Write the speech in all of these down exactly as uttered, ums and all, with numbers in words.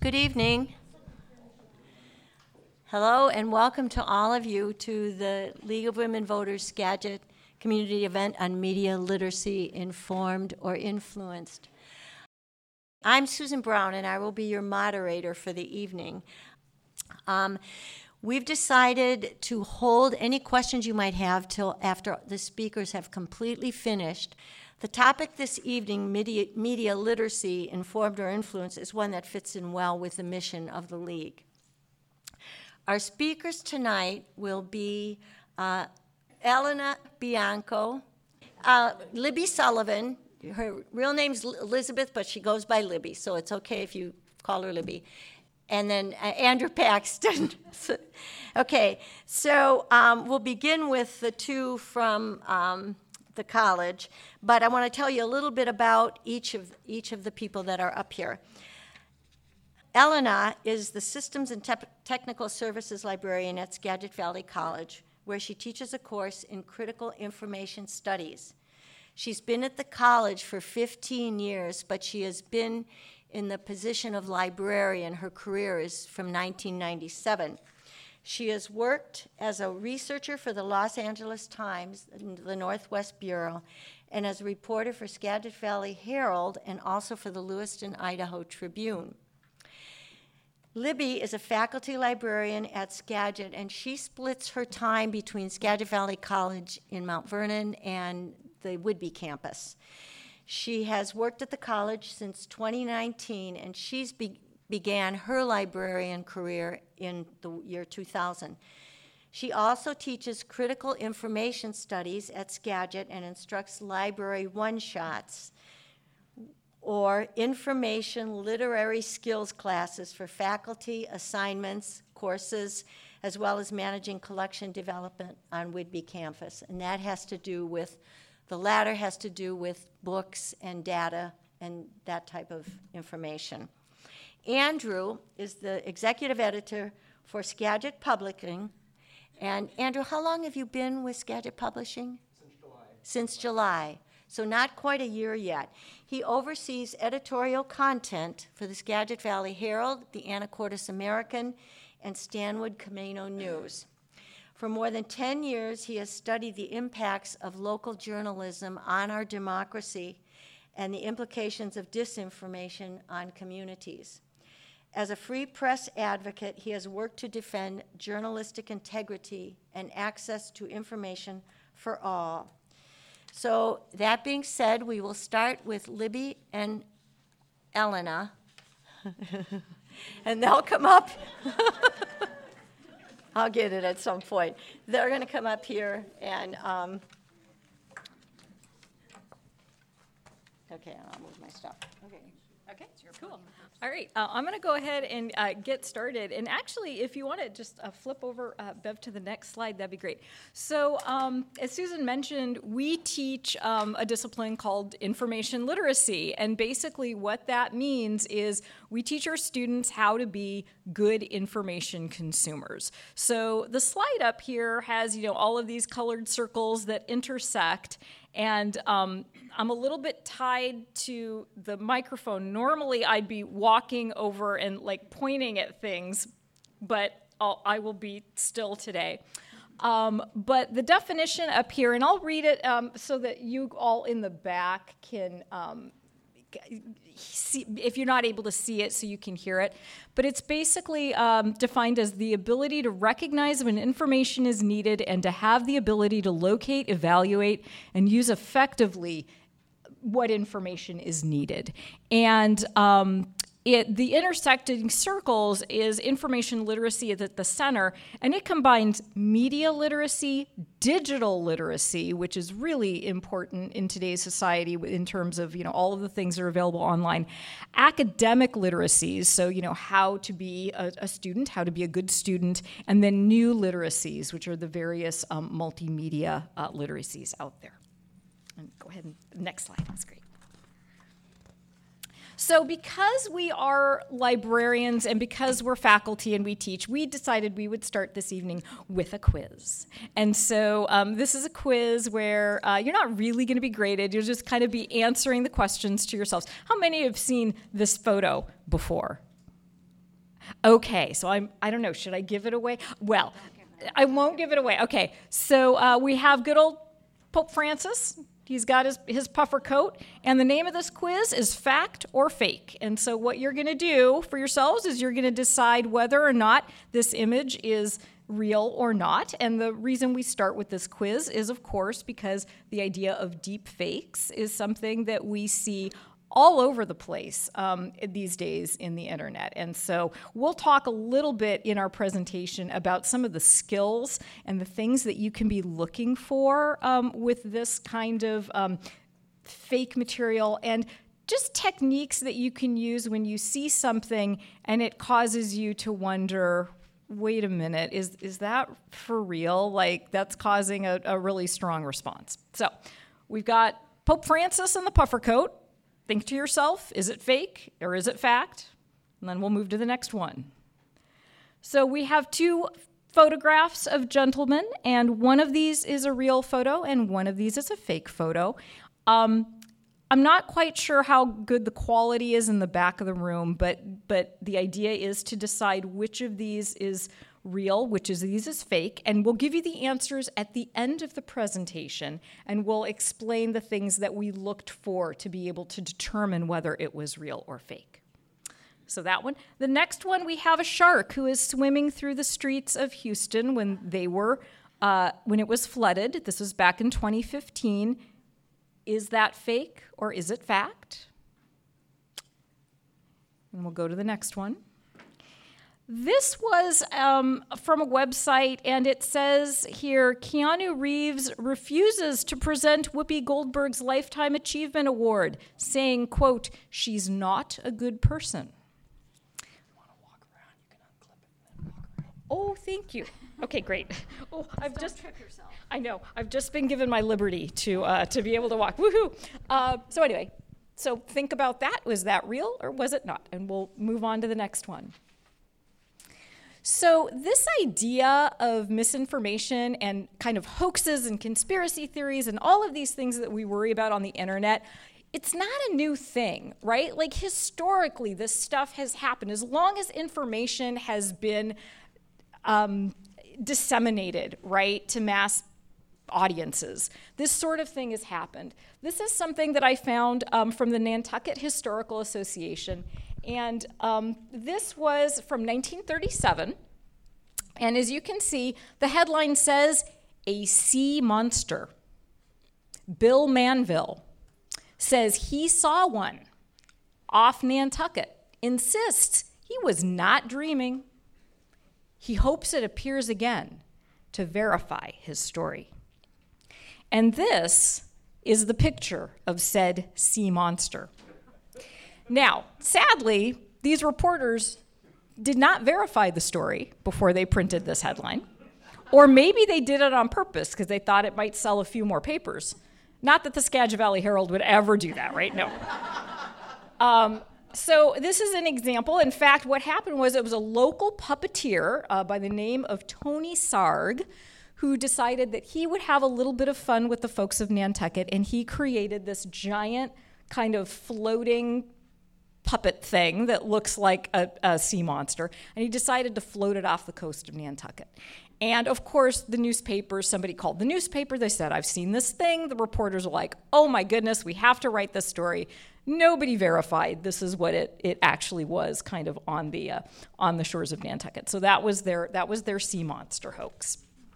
Good evening. Hello and welcome to all of you to the League of Women Voters Skagit community event on media literacy, informed or influenced. I'm Susan Brown and I will be your moderator for the evening. Um, we've decided to hold any questions you might have till after the speakers have completely finished. The topic this evening, media, media literacy, informed or influenced, is one that fits in well with the mission of the League. Our speakers tonight will be uh, Elena Bianco, uh, Libby Sullivan. Her real name's Elizabeth, but she goes by Libby, so it's okay if you call her Libby. And then uh, Andrew Paxton. Okay, so um, we'll begin with the two from um, the college, but I want to tell you a little bit about each of each of the people that are up here. Elena is the Systems and Te- Technical Services Librarian at Skagit Valley College, where she teaches a course in critical information studies. She's been at the college for fifteen years, but she has been in the position of librarian. Her career is from nineteen ninety-seven. She has worked as a researcher for the Los Angeles Times, the Northwest Bureau, and as a reporter for Skagit Valley Herald and also for the Lewiston, Idaho Tribune. Libby is a faculty librarian at Skagit, and she splits her time between Skagit Valley College in Mount Vernon and the Whidbey campus. She has worked at the college since twenty nineteen, and she's be- began her librarian career in the year two thousand. She also teaches critical information studies at Skagit and instructs library one-shots, or information literary skills classes for faculty, assignments, courses, as well as managing collection development on Whidbey campus. And that has to do with, the latter has to do with books and data and that type of information. Andrew is the executive editor for Skagit Publishing. And Andrew, how long have you been with Skagit Publishing? Since July. Since July. So not quite a year yet. He oversees editorial content for the Skagit Valley Herald, the Anacortes American, and Stanwood Camino News. For more than ten years, he has studied the impacts of local journalism on our democracy and the implications of disinformation on communities. As a free press advocate, he has worked to defend journalistic integrity and access to information for all. So that being said, we will start with Libby and Elena, and they'll come up. I'll get it at some point. They're going to come up here and, um, okay, I'll move my stuff. Okay, okay, cool. All right, uh, I'm going to go ahead and uh, get started. And actually, if you want to just uh, flip over, uh, Bev, to the next slide, that'd be great. So um, as Susan mentioned, we teach um, a discipline called information literacy. And basically what that means is we teach our students how to be good information consumers. So the slide up here has, you know, all of these colored circles that intersect. And um, I'm a little bit tied to the microphone. Normally, I'd be walking over and like pointing at things, but I'll, I will be still today. Um, but the definition up here, and I'll read it um, so that you all in the back can um, see, if you're not able to see it, so you can hear it. But it's basically um, defined as the ability to recognize when information is needed and to have the ability to locate, evaluate, and use effectively what information is needed. And um, it, the intersecting circles is information literacy at the center, and it combines media literacy, digital literacy, which is really important in today's society in terms of, you know, all of the things that are available online, academic literacies, so, you know, how to be a, a student, how to be a good student, and then new literacies, which are the various um, multimedia uh, literacies out there. And go ahead and next slide, that's great. So because we are librarians and because we're faculty and we teach, we decided we would start this evening with a quiz. And so um, this is a quiz where uh, you're not really going to be graded. You'll just kind of be answering the questions to yourselves. How many have seen this photo before? Okay, so I'm, I don't know, should I give it away? Well, I won't give it away. Okay, so uh, we have good old Pope Francis. He's got his, his puffer coat, and the name of this quiz is Fact or Fake. And so what you're going to do for yourselves is you're going to decide whether or not this image is real or not. And the reason we start with this quiz is, of course, because the idea of deep fakes is something that we see all over the place um, these days in the internet. And so we'll talk a little bit in our presentation about some of the skills and the things that you can be looking for um, with this kind of um, fake material, and just techniques that you can use when you see something and it causes you to wonder, wait a minute, is, is that for real? Like, that's causing a, a really strong response. So we've got Pope Francis in the puffer coat. Think to yourself, is it fake or is it fact? And then we'll move to the next one. So we have two photographs of gentlemen, and one of these is a real photo and one of these is a fake photo. Um, I'm not quite sure how good the quality is in the back of the room, but, but the idea is to decide which of these is real, which is these is fake, and we'll give you the answers at the end of the presentation, and we'll explain the things that we looked for to be able to determine whether it was real or fake. So that one. The next one, we have a shark who is swimming through the streets of Houston when they were, uh, when it was flooded. This was back in twenty fifteen. Is that fake or is it fact? And we'll go to the next one. This was um, from a website, and it says here, Keanu Reeves refuses to present Whoopi Goldberg's Lifetime Achievement Award, saying, quote, she's not a good person. You want to walk around, you can unclip it and then walk around. Oh, thank you. Okay, great. Oh, I've just trip yourself. I know. I've just been given my liberty to uh, to be able to walk. Woohoo! Uh, so anyway, so think about that. Was that real or was it not? And we'll move on to the next one. So this idea of misinformation and kind of hoaxes and conspiracy theories and all of these things that we worry about on the internet, it's not a new thing, right? Like, historically, this stuff has happened. As long as information has been um, disseminated, right, to mass audiences, this sort of thing has happened. This is something that I found um, from the Nantucket Historical Association. And um, this was from nineteen thirty-seven. And as you can see, the headline says, a sea monster. Bill Manville says he saw one off Nantucket, insists he was not dreaming. He hopes it appears again to verify his story. And this is the picture of said sea monster. Now, sadly, these reporters did not verify the story before they printed this headline. Or maybe they did it on purpose because they thought it might sell a few more papers. Not that the Skagit Valley Herald would ever do that, right? No. um, so this is an example. In fact, what happened was it was a local puppeteer uh, by the name of Tony Sarg who decided that he would have a little bit of fun with the folks of Nantucket, and he created this giant kind of floating puppet thing that looks like a, a sea monster, and he decided to float it off the coast of Nantucket. And of course, the newspapers, somebody called the newspaper, they said, I've seen this thing. The reporters were like, oh my goodness, we have to write this story. Nobody verified this is what it, it actually was kind of on the, uh, on the shores of Nantucket. So that was their, that was their sea monster hoax.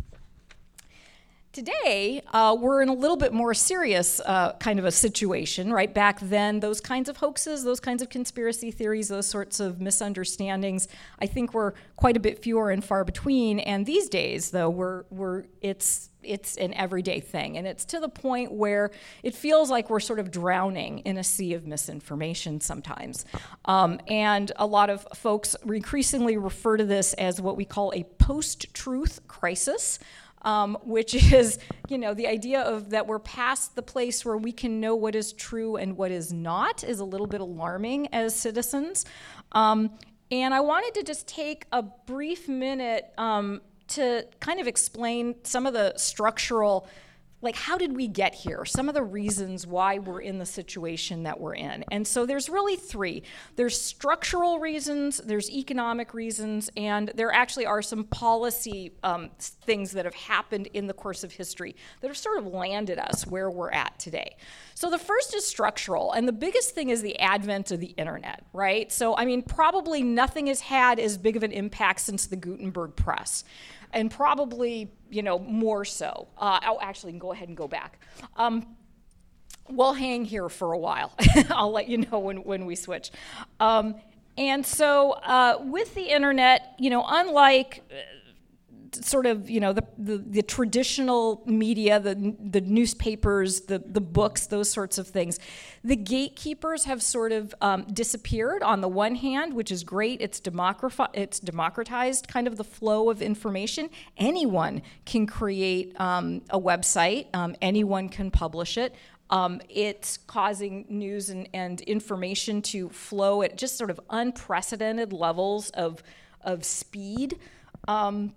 Today, uh, we're in a little bit more serious uh, kind of a situation, right? Back then, those kinds of hoaxes, those kinds of conspiracy theories, those sorts of misunderstandings, I think were quite a bit fewer and far between. And these days, though, we're, we're, it's, it's an everyday thing. And it's to the point where it feels like we're sort of drowning in a sea of misinformation sometimes. Um, and a lot of folks increasingly refer to this as what we call a post-truth crisis. Um, which is, you know, the idea of that we're past the place where we can know what is true and what is not is a little bit alarming as citizens. Um, and I wanted to just take a brief minute um, to kind of explain some of the structural like, how did we get here? Some of the reasons why we're in the situation that we're in. And so there's really three. There's structural reasons, there's economic reasons, and there actually are some policy um, things that have happened in the course of history that have sort of landed us where we're at today. So the first is structural, and the biggest thing is the advent of the internet, right? So, I mean, probably nothing has had as big of an impact since the Gutenberg press. And probably, you know, more so. Uh, oh, actually, go ahead and go back. Um, we'll hang here for a while. I'll let you know when, when we switch. Um, and so uh, with the internet, you know, unlike uh, sort of, you know, the, the, the traditional media, the, the newspapers, the, the books, those sorts of things, the gatekeepers have sort of um, disappeared on the one hand, which is great. It's, democrati- it's democratized kind of the flow of information. Anyone can create um, a website. Um, anyone can publish it. Um, it's causing news and, and information to flow at just sort of unprecedented levels of, of speed. Um,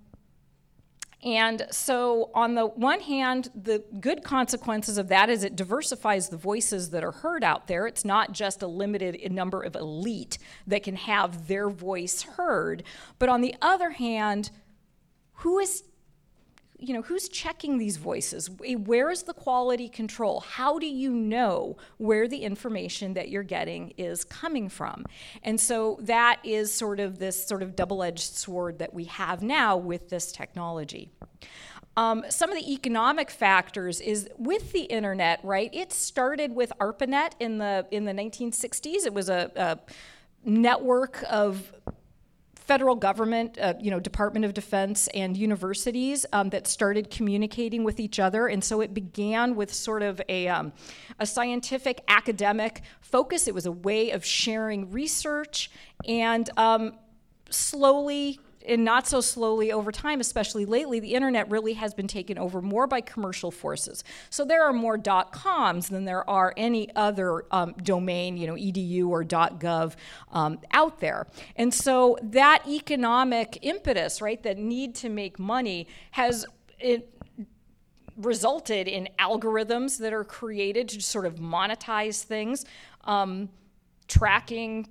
And so on the one hand, the good consequences of that is it diversifies the voices that are heard out there. It's not just a limited number of elite that can have their voice heard. But on the other hand, who is, you know, who's checking these voices? Where is the quality control? How do you know where the information that you're getting is coming from? And so that is sort of this sort of double-edged sword that we have now with this technology. Um, some of the economic factors is with the internet, right? It started with ARPANET in the in the nineteen sixties. It was a, a network of federal government, uh, you know, Department of Defense and universities um, that started communicating with each other. And so it began with sort of a, um, a scientific academic focus. It was a way of sharing research, and um, slowly, and not so slowly over time, especially lately, the internet really has been taken over more by commercial forces. So there are more .coms than there are any other um, domain, you know, E D U or .gov um, out there. And so that economic impetus, right, that need to make money has it resulted in algorithms that are created to sort of monetize things, um, tracking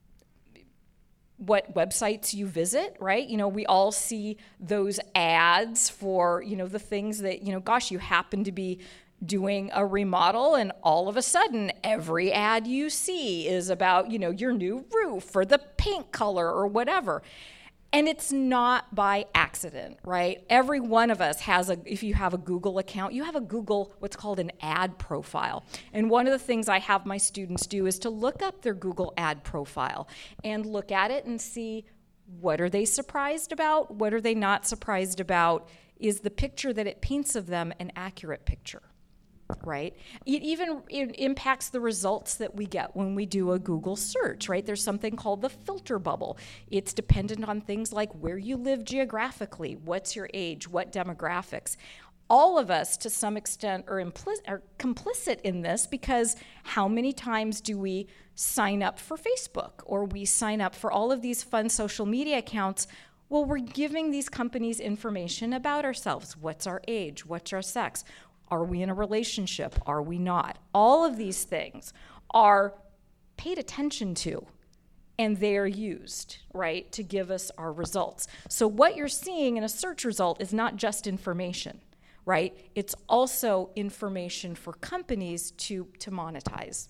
what websites you visit, right? You know, we all see those ads for, you know, the things that, you know, gosh, you happen to be doing a remodel, and all of a sudden every ad you see is about, you know, your new roof or the paint color or whatever. And it's not by accident, right? Every one of us has a, if you have a Google account, you have a Google, what's called an ad profile. And one of the things I have my students do is to look up their Google ad profile and look at it and see, what are they surprised about? What are they not surprised about? Is the picture that it paints of them an accurate picture? Right? It even it impacts the results that we get when we do a Google search, right? There's something called the filter bubble. It's dependent on things like where you live geographically, what's your age, what demographics. All of us, to some extent, are, implicit, are complicit in this, because how many times do we sign up for Facebook, or we sign up for all of these fun social media accounts? Well, we're giving these companies information about ourselves. What's our age? What's our sex? Are we in a relationship? Are we not? All of these things are paid attention to, and they are used, right, to give us our results. So what you're seeing in a search result is not just information, right? It's also information for companies to, to monetize.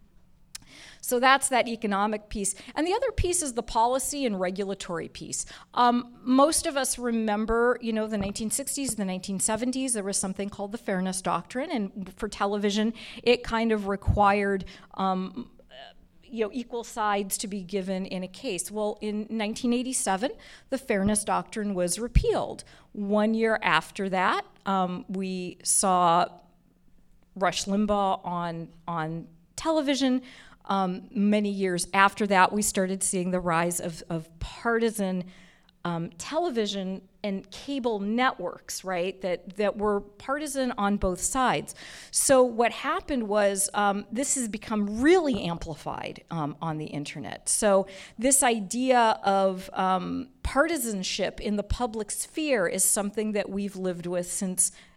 So that's that economic piece. And the other piece is the policy and regulatory piece. Um, most of us remember, you know, the nineteen sixties, the nineteen seventies, there was something called the Fairness Doctrine. And for television, it kind of required um, you know, equal sides to be given in a case. Well, in nineteen eighty-seven, the Fairness Doctrine was repealed. One year after that, um, we saw Rush Limbaugh on, on television. Um, many years after that, we started seeing the rise of, of partisan um, television and cable networks, right, that, that were partisan on both sides. So what happened was um, this has become really amplified um, on the internet. So this idea of um, partisanship in the public sphere is something that we've lived with since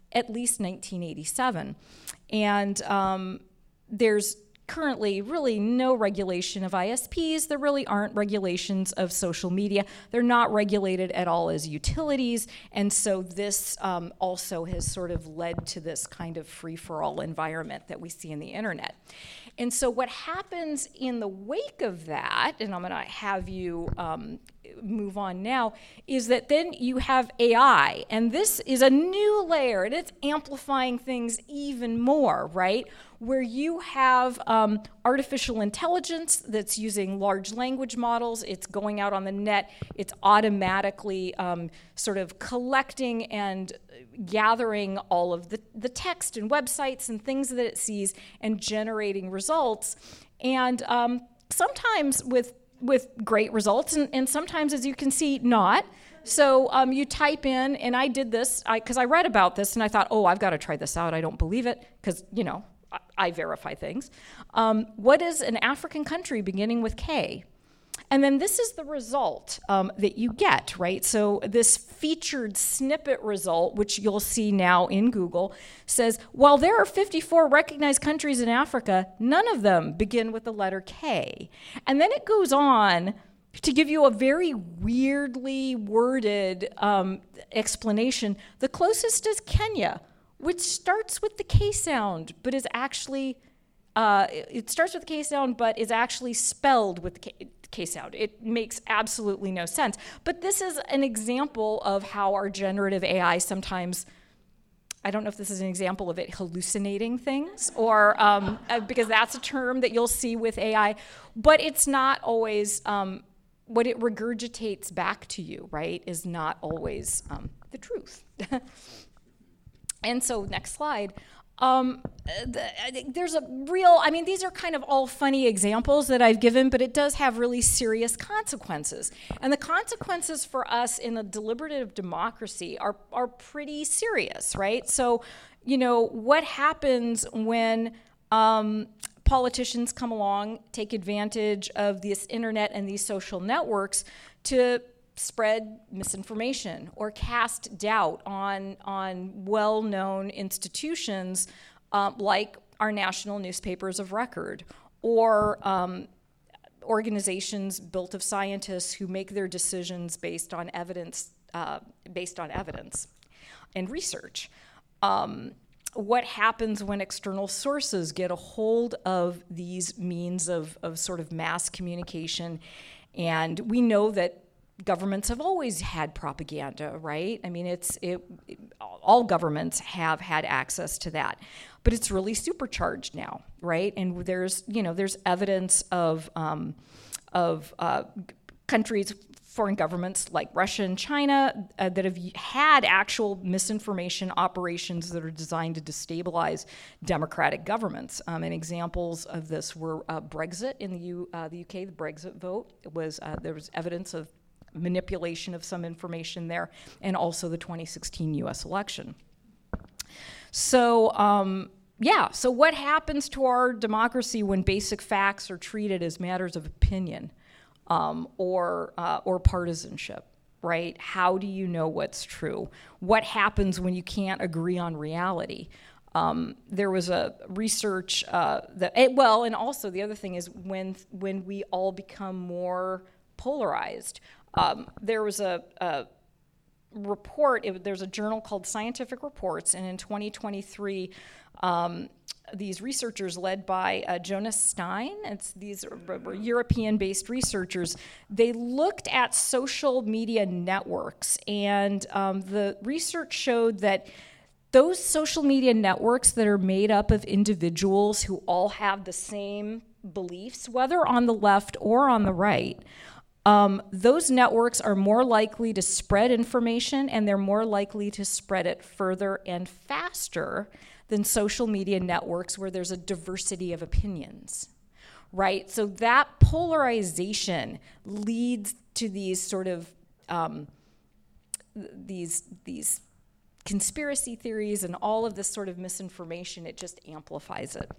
at least nineteen eighty-seven. And um, there's currently really no regulation of I S Ps. There really aren't regulations of social media. They're not regulated at all as utilities. And so this um, also has sort of led to this kind of free-for-all environment that we see in the internet. And so what happens in the wake of that, and I'm going to have you um, move on now, is that then you have A I. And this is a new layer, and it's amplifying things even more, right? Where you have um, artificial intelligence that's using large language models. It's going out on the net. It's automatically um, sort of collecting and gathering all of the, the text and websites and things that it sees and generating results. And um, sometimes with with great results, and, and sometimes, as you can see, not. So um, you type in, and I did this because I, I read about this, and I thought, oh, I've got to try this out. I don't believe it because, you know, I, I verify things. Um, what is an African country beginning with K? And then this is the result um, that you get, right? So this featured snippet result, which you'll see now in Google, says, while there are fifty-four recognized countries in Africa, none of them begin with the letter K. And then it goes on to give you a very weirdly worded um, explanation. The closest is Kenya, which starts with the K sound, but is actually, uh, it starts with the K sound, but is actually spelled with the K, K sound. It makes absolutely no sense. But this is an example of how our generative A I sometimes, I don't know if this is an example of it hallucinating things, or um, uh, because that's a term that you'll see with A I, but it's not always, um, what it regurgitates back to you, right, is not always um, the truth. And so next slide. Um, the, there's a real, I mean, these are kind of all funny examples that I've given, but it does have really serious consequences. And the consequences for us in a deliberative democracy are, are pretty serious, right? So, you know, what happens when um, politicians come along, take advantage of this internet and these social networks to spread misinformation or cast doubt on, on well-known institutions um, like our national newspapers of record, or um, organizations built of scientists who make their decisions based on evidence, uh, based on evidence and research. Um, what happens when external sources get a hold of these means of, of sort of mass communication? And we know that governments have always had propaganda, right? I mean, it's it, it, all governments have had access to that, but it's really supercharged now, right? And there's you know there's evidence of um, of uh, countries, foreign governments like Russia and China uh, that have had actual misinformation operations that are designed to destabilize democratic governments. Um, and examples of this were uh, Brexit in the U, uh, the U K. The Brexit vote was uh, there was evidence of manipulation of some information there, and also the twenty sixteen U S election. So, um, yeah, so what happens to our democracy when basic facts are treated as matters of opinion um, or, uh, or partisanship, right? How do you know what's true? What happens when you can't agree on reality? Um, there was a research uh, that, it, well, and also the other thing is when, when we all become more polarized. Um, there was a, a report, it, there's a journal called Scientific Reports, and in twenty twenty-three, um, these researchers led by uh, Jonas Stein, it's, these are European-based researchers, they looked at social media networks, and um, the research showed that those social media networks that are made up of individuals who all have the same beliefs, whether on the left or on the right, Um, those networks are more likely to spread information, and they're more likely to spread it further and faster than social media networks where there's a diversity of opinions, right? So that polarization leads to these sort of um, these these conspiracy theories and all of this sort of misinformation. It just amplifies it.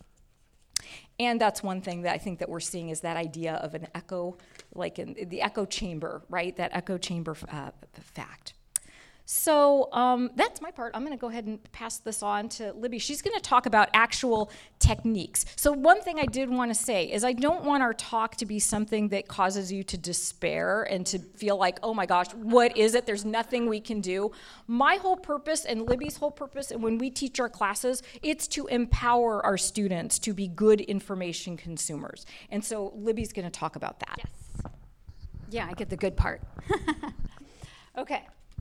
And that's one thing that I think that we're seeing is that idea of an echo, like in the echo chamber, right? That echo chamber uh, fact. So um, that's my part. I'm going to go ahead and pass this on to Libby. She's going to talk about actual techniques. So one thing I did want to say is I don't want our talk to be something that causes you to despair and to feel like, oh my gosh, what is it? There's nothing we can do. My whole purpose and Libby's whole purpose, and when we teach our classes, it's to empower our students to be good information consumers. And so Libby's going to talk about that. Yes. Yeah, I get the good part. Okay.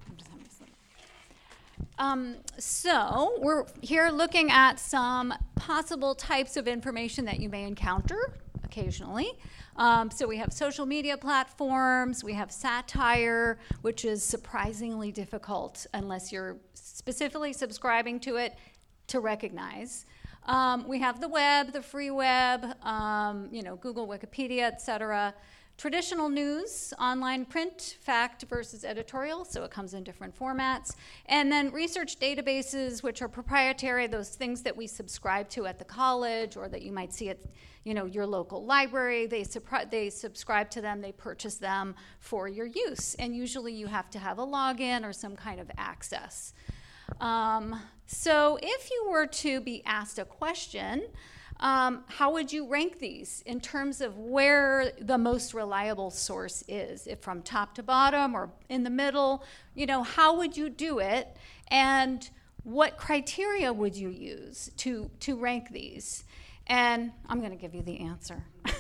Um, so we're here looking at some possible types of information that you may encounter occasionally. Um, so we have social media platforms, we have satire, which is surprisingly difficult unless you're specifically subscribing to it to recognize. Um, we have the web, the free web, um, you know, Google, Wikipedia, et cetera. Traditional news, online print, fact versus editorial, so it comes in different formats. And then research databases, which are proprietary, those things that we subscribe to at the college or that you might see at, you know, your local library. They, supri- they subscribe to them, they purchase them for your use. And usually you have to have a login or some kind of access. Um, so if you were to be asked a question, Um, how would you rank these in terms of where the most reliable source is? If from top to bottom or in the middle, you know, how would you do it? And what criteria would you use to, to rank these? And I'm going to give you the answer.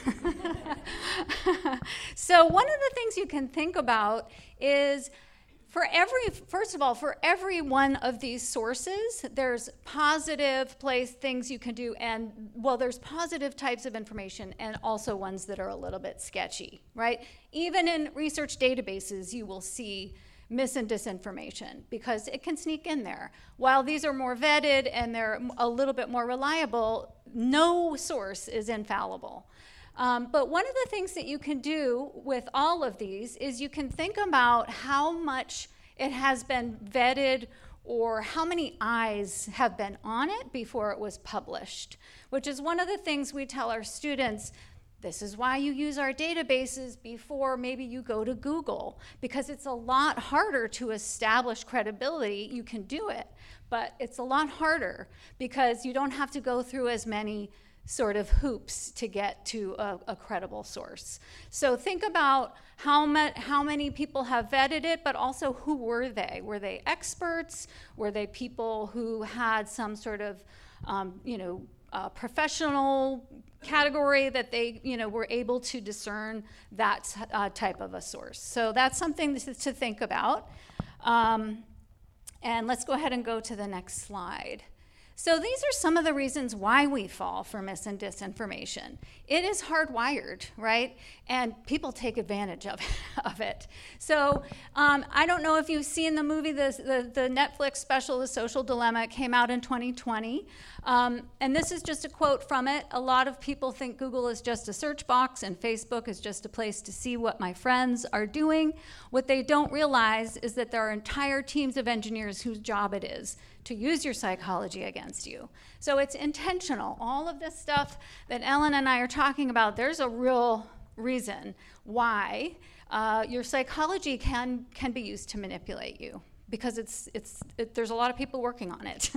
So one of the things you can think about is For every, first of all, for every one of these sources, there's positive place, things you can do, and, well, there's positive types of information and also ones that are a little bit sketchy, right? Even in research databases, you will see mis and disinformation because it can sneak in there. While these are more vetted and they're a little bit more reliable, no source is infallible. Um, but one of the things that you can do with all of these is you can think about how much it has been vetted or how many eyes have been on it before it was published, which is one of the things we tell our students. This is why you use our databases before maybe you go to Google, because it's a lot harder to establish credibility. You can do it, but it's a lot harder because you don't have to go through as many sort of hoops to get to a, a credible source. So think about how, ma- how many people have vetted it, but also who were they? Were they experts? Were they people who had some sort of, um, you know, uh, professional category that they, you know, were able to discern that uh, type of a source? So that's something to, to think about. Um, and let's go ahead and go to the next slide. So these are some of the reasons why we fall for mis and disinformation. It is hardwired, right? And people take advantage of, of it. So um, I don't know if you've seen the movie, the, the, the Netflix special, The Social Dilemma. It came out in twenty twenty. Um, and this is just a quote from it. A lot of people think Google is just a search box and Facebook is just a place to see what my friends are doing. What they don't realize is that there are entire teams of engineers whose job it is to use your psychology against you. So it's intentional. All of this stuff that Ellen and I are talking about, there's a real reason why uh, your psychology can can be used to manipulate you, because it's it's it, there's a lot of people working on it.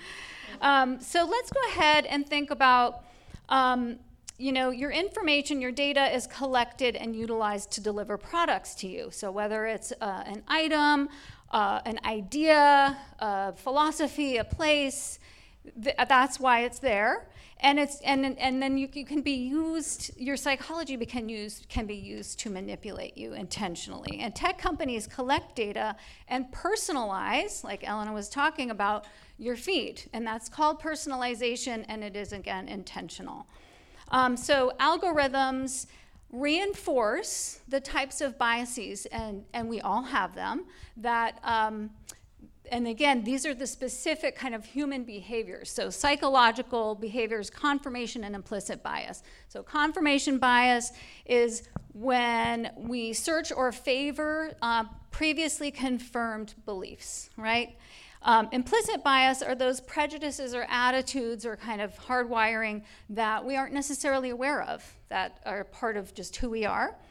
um, so let's go ahead and think about, um, you know, your information, your data is collected and utilized to deliver products to you. So whether it's uh, an item, Uh, an idea, a philosophy, a place, th- that's why it's there. And it's and and then you, you can be used, your psychology can use can be used to manipulate you intentionally. And tech companies collect data and personalize, like Elena was talking about, your feed. And that's called personalization, and it is, again, intentional. Um, so algorithms reinforce the types of biases, and, and we all have them, that, um, and again, these are the specific kind of human behaviors. So psychological behaviors, confirmation and implicit bias. So confirmation bias is when we search or favor uh, previously confirmed beliefs, right? Um, implicit bias are those prejudices or attitudes or kind of hardwiring that we aren't necessarily aware of, that are part of just who we are.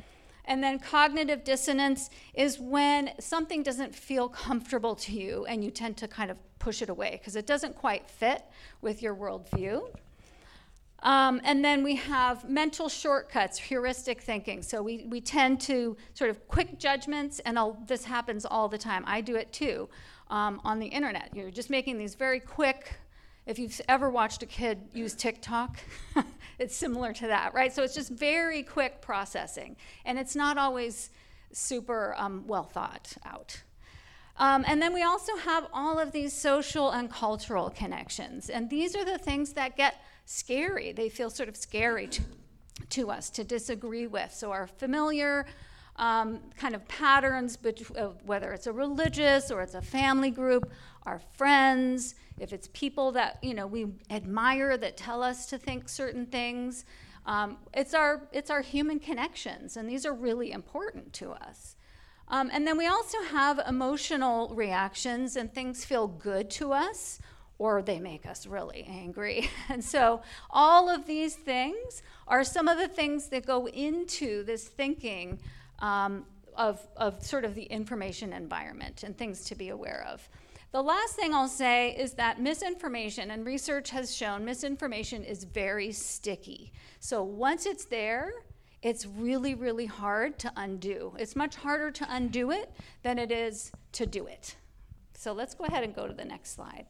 And then cognitive dissonance is when something doesn't feel comfortable to you and you tend to kind of push it away because it doesn't quite fit with your worldview. Um, and then we have mental shortcuts, heuristic thinking. So we, we tend to sort of quick judgments, and I'll, this happens all the time. I do it too um, on the internet. You're just making these very quick, if you've ever watched a kid use TikTok, it's similar to that, right? So it's just very quick processing, and it's not always super um, well thought out. Um, and then we also have all of these social and cultural connections, and these are the things that get scary. They feel sort of scary to, to us to disagree with. So our familiar um, kind of patterns, bet- uh, whether it's a religious or it's a family group, our friends, if it's people that, you know, we admire that tell us to think certain things, um, it's our it's our human connections, and these are really important to us. Um, and then we also have emotional reactions, and things feel good to us, or they make us really angry. And so all of these things are some of the things that go into this thinking um, of, of sort of the information environment and things to be aware of. The last thing I'll say is that misinformation, and research has shown misinformation is very sticky. So once it's there, it's really, really hard to undo. It's much harder to undo it than it is to do it. So let's go ahead and go to the next slide.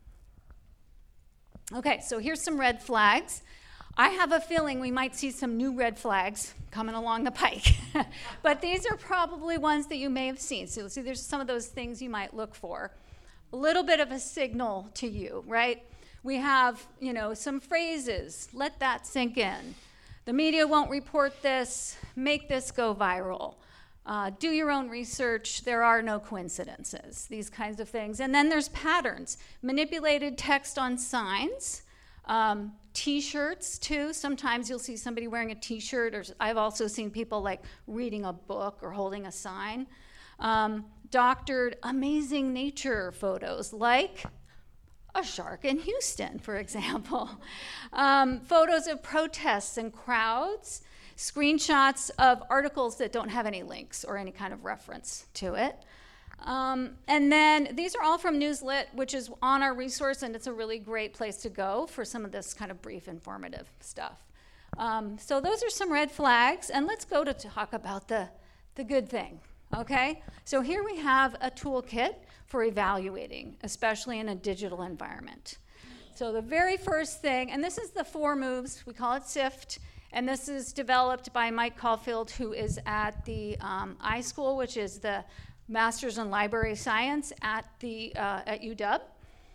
Okay, so here's some red flags. I have a feeling we might see some new red flags coming along the pike. But these are probably ones that you may have seen. So you'll see there's some of those things you might look for. A little bit of a signal to you, right? We have, you know, some phrases. Let that sink in. The media won't report this. Make this go viral. Uh, do your own research. There are no coincidences, these kinds of things. And then there's patterns. Manipulated text on signs, um, T-shirts too. Sometimes you'll see somebody wearing a T-shirt, or I've also seen people like reading a book or holding a sign. Um, doctored amazing nature photos, like a shark in Houston, for example. Um, photos of protests and crowds. Screenshots of articles that don't have any links or any kind of reference to it. Um, and then these are all from Newslit, which is on our resource, and it's a really great place to go for some of this kind of brief, informative stuff. Um, so those are some red flags, and let's go to talk about the, the good thing, okay? So here we have a toolkit for evaluating, especially in a digital environment. So the very first thing, and this is the four moves, we call it SIFT, and this is developed by Mike Caulfield, who is at the um, iSchool, which is the Masters in Library Science at the uh, at U W.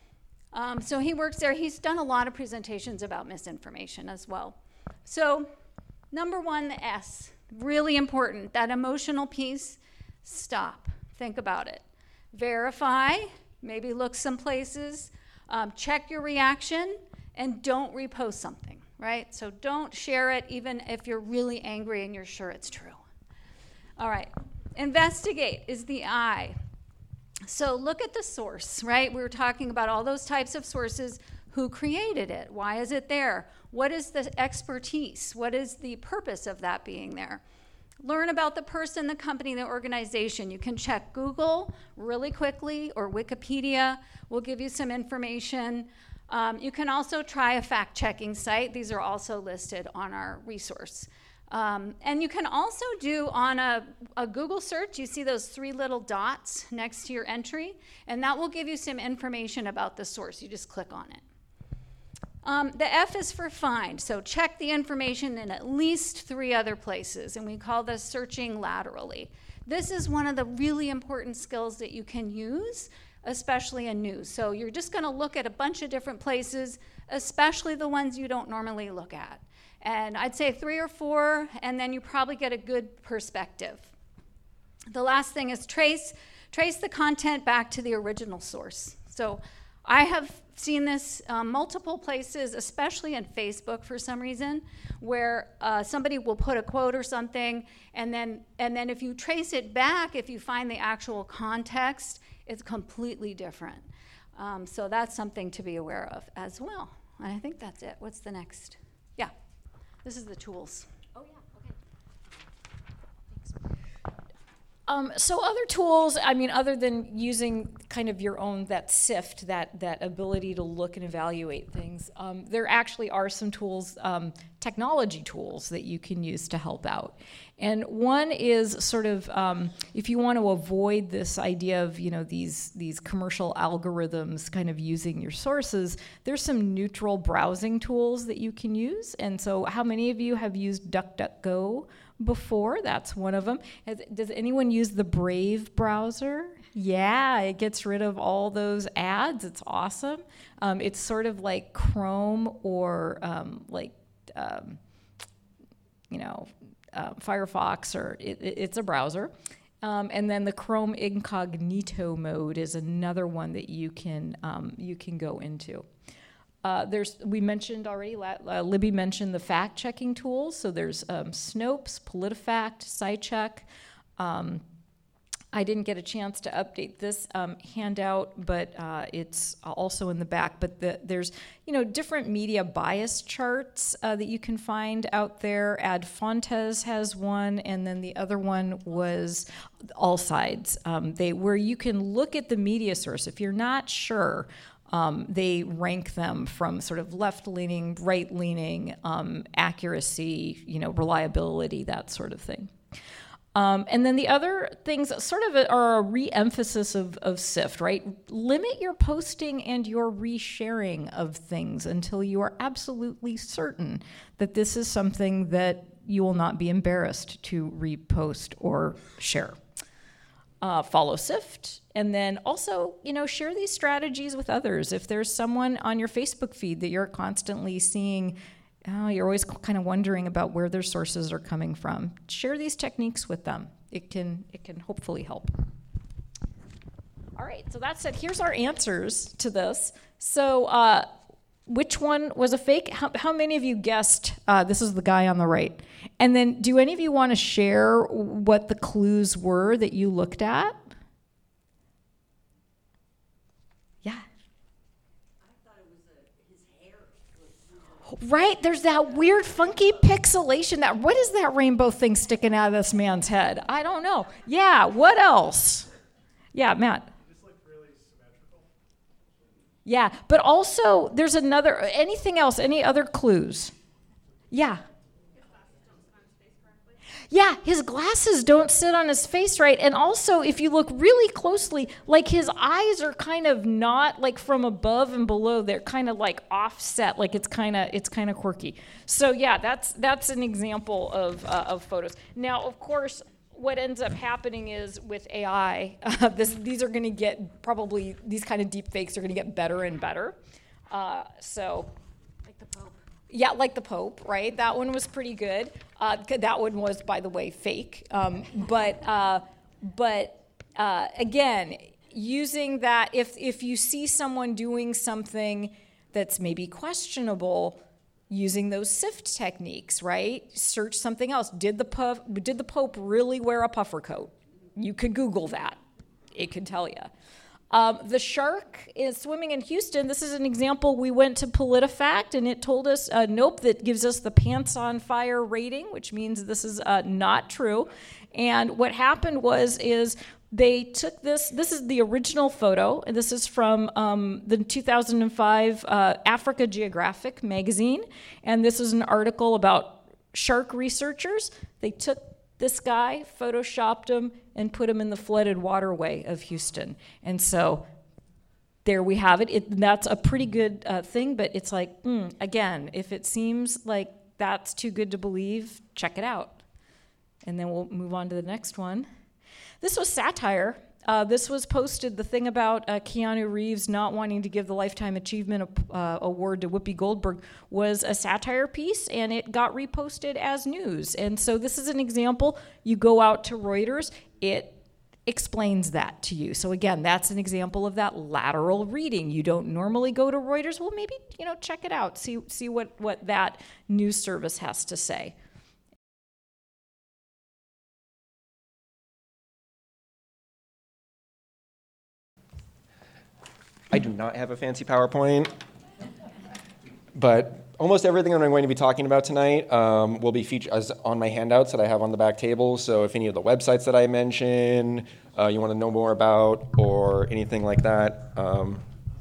Um, so he works there. He's done a lot of presentations about misinformation as well. So number one, the S, really important. That emotional piece, stop. Think about it. Verify, maybe look some places, um, check your reaction, and don't repost something. Right? So don't share it even if you're really angry and you're sure it's true. All right. Investigate is the I. So look at the source, right? We were talking about all those types of sources. Who created it? Why is it there? What is the expertise? What is the purpose of that being there? Learn about the person, the company, the organization. You can check Google really quickly, or Wikipedia will give you some information. Um, you can also try a fact-checking site. These are also listed on our resource. Um, and you can also do on a, a Google search, you see those three little dots next to your entry, and that will give you some information about the source. You just click on it. Um, the F is for find. So check the information in at least three other places, and we call this searching laterally. This is one of the really important skills that you can use, especially in news. So you're just going to look at a bunch of different places, especially the ones you don't normally look at. And I'd say three or four, and then you probably get a good perspective. The last thing is trace. Trace the content back to the original source. So I have seen this um, multiple places, especially in Facebook for some reason, where uh, somebody will put a quote or something, and then and then if you trace it back, if you find the actual context, it's completely different. Um, so that's something to be aware of as well. And I think that's it. What's the next? Yeah, this is the tools. Oh, yeah, okay. Thanks, Um, so other tools, I mean, other than using kind of your own, that sift, that, that ability to look and evaluate things, um, there actually are some tools, um, technology tools that you can use to help out. And one is sort of, um, if you want to avoid this idea of, you know, these, these commercial algorithms kind of using your sources, there's some neutral browsing tools that you can use. And so how many of you have used DuckDuckGo before? That's one of them. Has, does anyone use the Brave browser? Yeah, it gets rid of all those ads. It's awesome. Um, it's sort of like Chrome or um, like, um, you know, uh, Firefox, or it, it, it's a browser. Um, and then the Chrome Incognito mode is another one that you can um, you can go into. Uh, there's, we mentioned already, uh, Libby mentioned the fact-checking tools. So there's um, Snopes, PolitiFact, SciCheck. Um, I didn't get a chance to update this um, handout, but uh, it's also in the back. But the, there's, you know, different media bias charts uh, that you can find out there. Ad Fontes has one, and then the other one was All Sides. Um, they where you can look at the media source. If you're not sure, Um, they rank them from sort of left-leaning, right-leaning, um, accuracy, you know, reliability, that sort of thing. Um, and then the other things sort of are a re-emphasis of, of SIFT, right? Limit your posting and your resharing of things until you are absolutely certain that this is something that you will not be embarrassed to repost or share. Uh, follow SIFT, and then also, you know, share these strategies with others. If there's someone on your Facebook feed that you're constantly seeing, oh, you're always kind of wondering about where their sources are coming from, share these techniques with them. It can, it can hopefully help. All right, so that said, here's our answers to this. So uh, which one was a fake? How, how many of you guessed uh, this is the guy on the right? And then do any of you want to share what the clues were that you looked at? Yeah. I thought it was a, his hair. Right, there's that weird funky pixelation. That what is that rainbow thing sticking out of this man's head? I don't know. Yeah, what else? Yeah, Matt. This looked really symmetrical. Yeah, but also there's another, anything else, any other clues? Yeah. Yeah, his glasses don't sit on his face right. And also, if you look really closely, like his eyes are kind of not like from above and below. They're kind of like offset, like it's kind of it's kind of quirky. So yeah, that's that's an example of uh, of photos. Now, of course, what ends up happening is with A I, uh, this these are going to get probably these kind of deep fakes are going to get better and better. Uh, so. Like the Pope. Yeah, like the Pope, right? That one was pretty good. Uh, that one was, by the way, fake. Um, but uh, but uh, again, using that, if if you see someone doing something that's maybe questionable, using those SIFT techniques, right? Search something else. Did the puff, did the Pope really wear a puffer coat? You could Google that. It could tell you. Um, the shark is swimming in Houston. This is an example. We went to PolitiFact, and it told us, uh, nope, that gives us the pants on fire rating, which means this is uh, not true. And what happened was, is they took this, this is the original photo, and this is from um, the two thousand five uh, Africa Geographic magazine, and this is an article about shark researchers. They took this guy, photoshopped him, and put him in the flooded waterway of Houston. And so there we have it. it that's a pretty good uh, thing, but it's like, mm, again, if it seems like that's too good to believe, check it out. And then we'll move on to the next one. This was satire. Uh, this was posted, the thing about uh, Keanu Reeves not wanting to give the Lifetime Achievement uh, Award to Whoopi Goldberg was a satire piece, and it got reposted as news. And so this is an example. You go out to Reuters, it explains that to you. So again, that's an example of that lateral reading. You don't normally go to Reuters. Well, maybe, you know, check it out. See, see what, what that news service has to say. I do not have a fancy PowerPoint, but almost everything that I'm going to be talking about tonight um, will be featured as on my handouts that I have on the back table. So if any of the websites that I mention uh, you want to know more about or anything like that, um,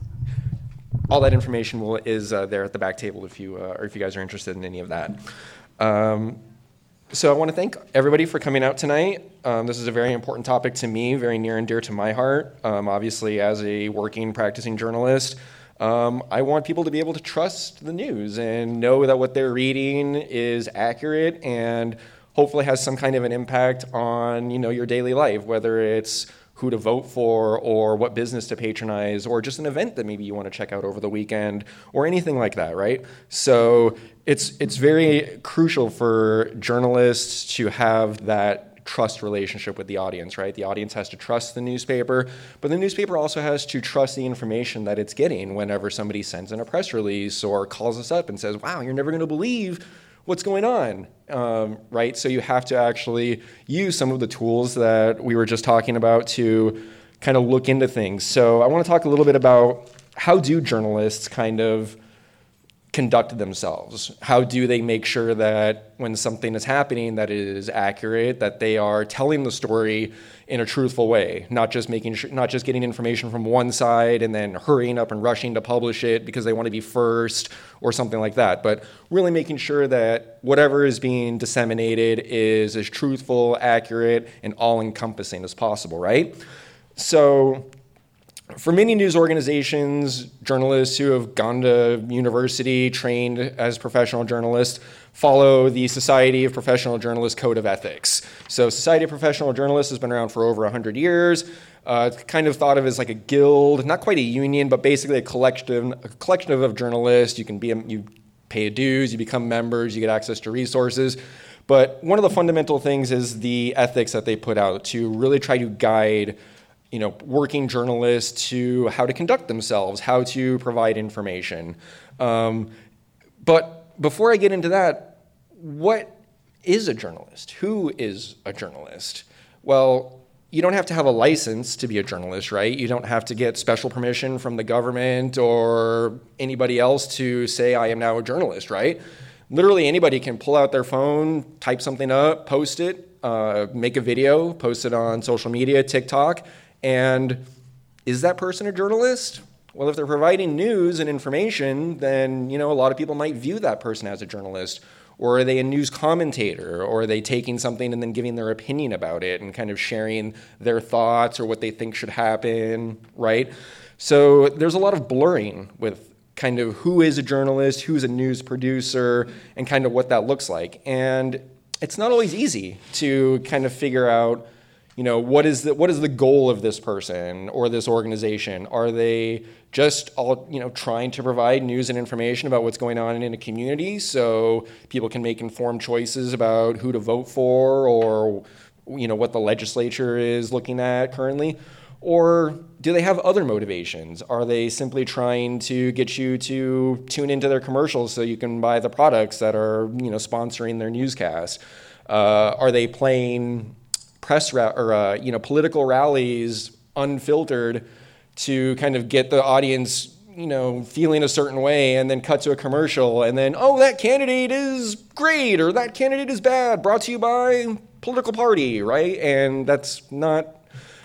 all that information will, is uh, there at the back table if you uh, or if you guys are interested in any of that. Um, so I want to thank everybody for coming out tonight. Um, this is a very important topic to me, very near and dear to my heart. Um, obviously, as a working, practicing journalist, um, I want people to be able to trust the news and know that what they're reading is accurate and hopefully has some kind of an impact on, you know, your daily life, whether it's who to vote for or what business to patronize or just an event that maybe you want to check out over the weekend or anything like that, right? So it's it's very crucial for journalists to have that trust relationship with the audience, right? The audience has to trust the newspaper, but the newspaper also has to trust the information that it's getting whenever somebody sends in a press release or calls us up and says, wow, you're never going to believe what's going on, um, right? So you have to actually use some of the tools that we were just talking about to kind of look into things. So I want to talk a little bit about how do journalists kind of conduct themselves? How do they make sure that when something is happening that it is accurate, that they are telling the story in a truthful way, not just making sure, not just getting information from one side and then hurrying up and rushing to publish it because they want to be first or something like that, but really making sure that whatever is being disseminated is as truthful, accurate, and all-encompassing as possible, right? So for many news organizations, journalists who have gone to university, trained as professional journalists, follow the Society of Professional Journalists Code of Ethics. So Society of Professional Journalists has been around for over one hundred years. Uh, it's kind of thought of as like a guild, not quite a union, but basically a collection, a collection of journalists. You can be, a, you pay dues, you become members, you get access to resources. But one of the fundamental things is the ethics that they put out to really try to guide you know, working journalists to how to conduct themselves, how to provide information. Um, but before I get into that, what is a journalist? Who is a journalist? Well, you don't have to have a license to be a journalist, right? You don't have to get special permission from the government or anybody else to say, I am now a journalist, right? Literally anybody can pull out their phone, type something up, post it, uh, make a video, post it on social media, TikTok, and is that person a journalist? Well, if they're providing news and information, then, you know, a lot of people might view that person as a journalist. Or are they a news commentator? Or are they taking something and then giving their opinion about it and kind of sharing their thoughts or what they think should happen, right? So there's a lot of blurring with kind of who is a journalist, who's a news producer, and kind of what that looks like. And it's not always easy to kind of figure out, you know, what is the what is the goal of this person or this organization? Are they just all, you know, trying to provide news and information about what's going on in a community so people can make informed choices about who to vote for or, you know, what the legislature is looking at currently? Or do they have other motivations? Are they simply trying to get you to tune into their commercials so you can buy the products that are, you know, sponsoring their newscast? Uh, are they playing press ra- or uh, you know political rallies unfiltered to kind of get the audience you know feeling a certain way and then cut to a commercial and then oh that candidate is great or that candidate is bad brought to you by political party, right? And that's not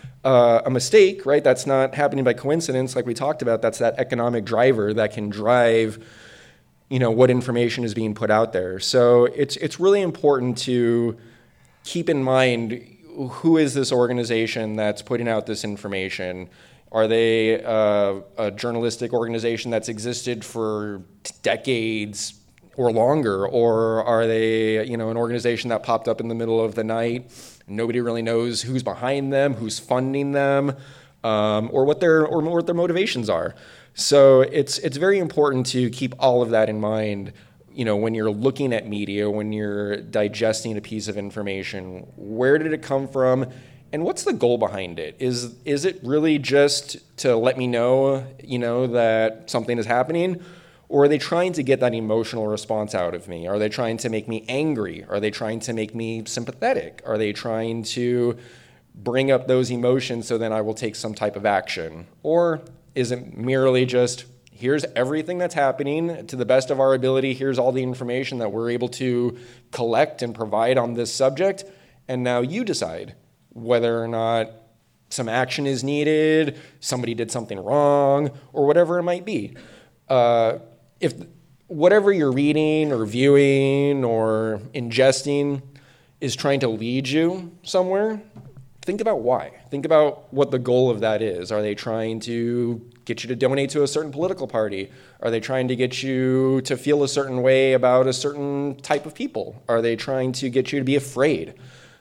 uh, a mistake, right? That's not happening by coincidence like we talked about. That's that economic driver that can drive you know what information is being put out there. So it's it's really important to keep in mind who is this organization that's putting out this information. Are they uh, a journalistic organization that's existed for decades or longer, or are they, you know, an organization that popped up in the middle of the night? Nobody really knows who's behind them, who's funding them, um, or what their or what their motivations are. So it's it's very important to keep all of that in mind. You know, when you're looking at media, when you're digesting a piece of information, where did it come from, and what's the goal behind it? Is is it really just to let me know, you know, that something is happening, or are they trying to get that emotional response out of me? Are they trying to make me angry? Are they trying to make me sympathetic? Are they trying to bring up those emotions so then I will take some type of action? Or is it merely just, here's everything that's happening to the best of our ability. Here's all the information that we're able to collect and provide on this subject. And now you decide whether or not some action is needed, somebody did something wrong, or whatever it might be. Uh, if whatever you're reading or viewing or ingesting is trying to lead you somewhere, think about why. Think about what the goal of that is. Are they trying to get you to donate to a certain political party? Are they trying to get you to feel a certain way about a certain type of people? Are they trying to get you to be afraid?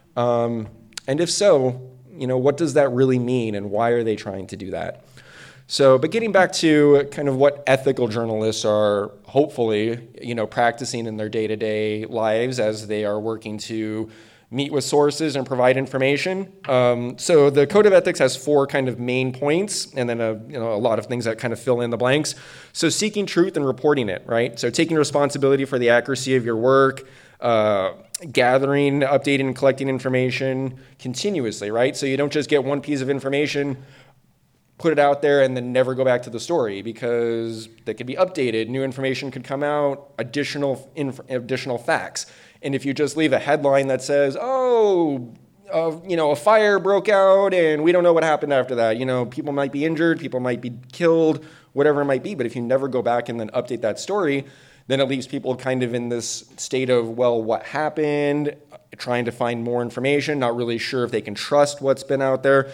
Um, and if so, you know, what does that really mean and why are they trying to do that? So, but getting back to kind of what ethical journalists are hopefully, you know, practicing in their day-to-day lives as they are working to meet with sources and provide information. Um, so the Code of Ethics has four kind of main points, and then a, you know, a lot of things that kind of fill in the blanks. So seeking truth and reporting it, right? So taking responsibility for the accuracy of your work, uh, gathering, updating, and collecting information continuously, right? So you don't just get one piece of information, put it out there, and then never go back to the story, because they could be updated, new information could come out, additional inf- additional facts. And if you just leave a headline that says, oh, uh, you know, a fire broke out and we don't know what happened after that, you know, people might be injured, people might be killed, whatever it might be. But if you never go back and then update that story, then it leaves people kind of in this state of, well, what happened, trying to find more information, not really sure if they can trust what's been out there.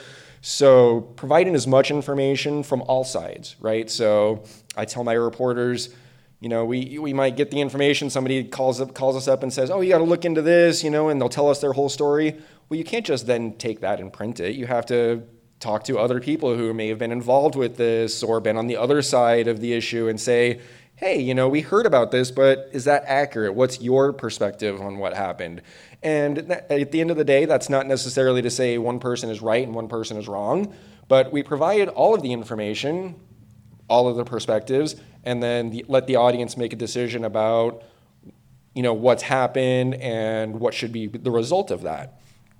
So providing as much information from all sides, right? So I tell my reporters, you know, we we might get the information, somebody calls up, calls us up and says, oh, you got to look into this, you know, and they'll tell us their whole story. Well, you can't just then take that and print it. You have to talk to other people who may have been involved with this or been on the other side of the issue and say, hey, you know, we heard about this, but is that accurate? What's your perspective on what happened? And at the end of the day, that's not necessarily to say one person is right and one person is wrong, but we provide all of the information, all of the perspectives, and then the, let the audience make a decision about, you know, what's happened and what should be the result of that.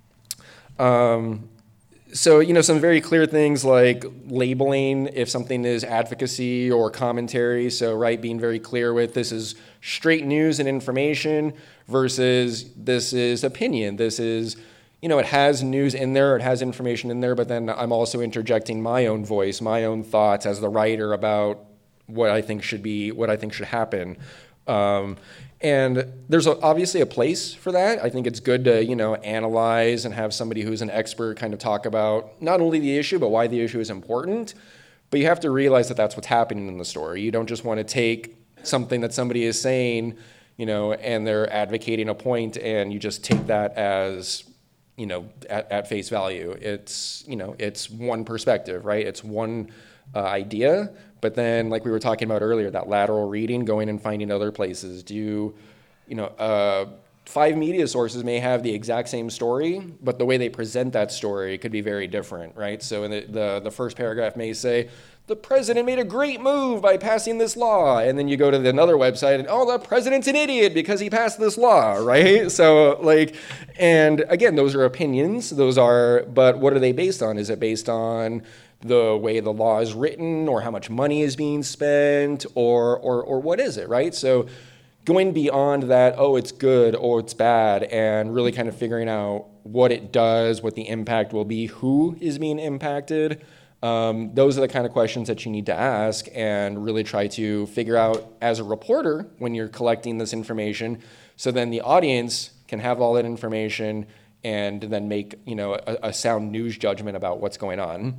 Um, so, you know, some very clear things like labeling if something is advocacy or commentary. So, right, being very clear with this is straight news and information versus this is opinion. This is, you know, it has news in there, it has information in there, but then I'm also interjecting my own voice, my own thoughts as the writer about what I think should be, what I think should happen. Um, and there's a, obviously a place for that. I think it's good to, you know, analyze and have somebody who's an expert kind of talk about not only the issue, but why the issue is important. But you have to realize that that's what's happening in the story. You don't just want to take something that somebody is saying, you know, and they're advocating a point and you just take that as, you know, at, at face value. It's, you know, it's one perspective, right? It's one uh, idea. But then, like we were talking about earlier, that lateral reading, going and finding other places. Do you, you know, uh, five media sources may have the exact same story, but the way they present that story could be very different, right? So in the, the, the first paragraph may say, the president made a great move by passing this law. And then you go to another website and, oh, the president's an idiot because he passed this law, right? So like, and again, those are opinions. Those are, but what are they based on? Is it based on the way the law is written or how much money is being spent or or or what is it, right? So going beyond that, oh, it's good or it's bad, and really kind of figuring out what it does, what the impact will be, who is being impacted. Um, those are the kind of questions that you need to ask and really try to figure out as a reporter when you're collecting this information, so then the audience can have all that information and then make, you know, a, a sound news judgment about what's going on.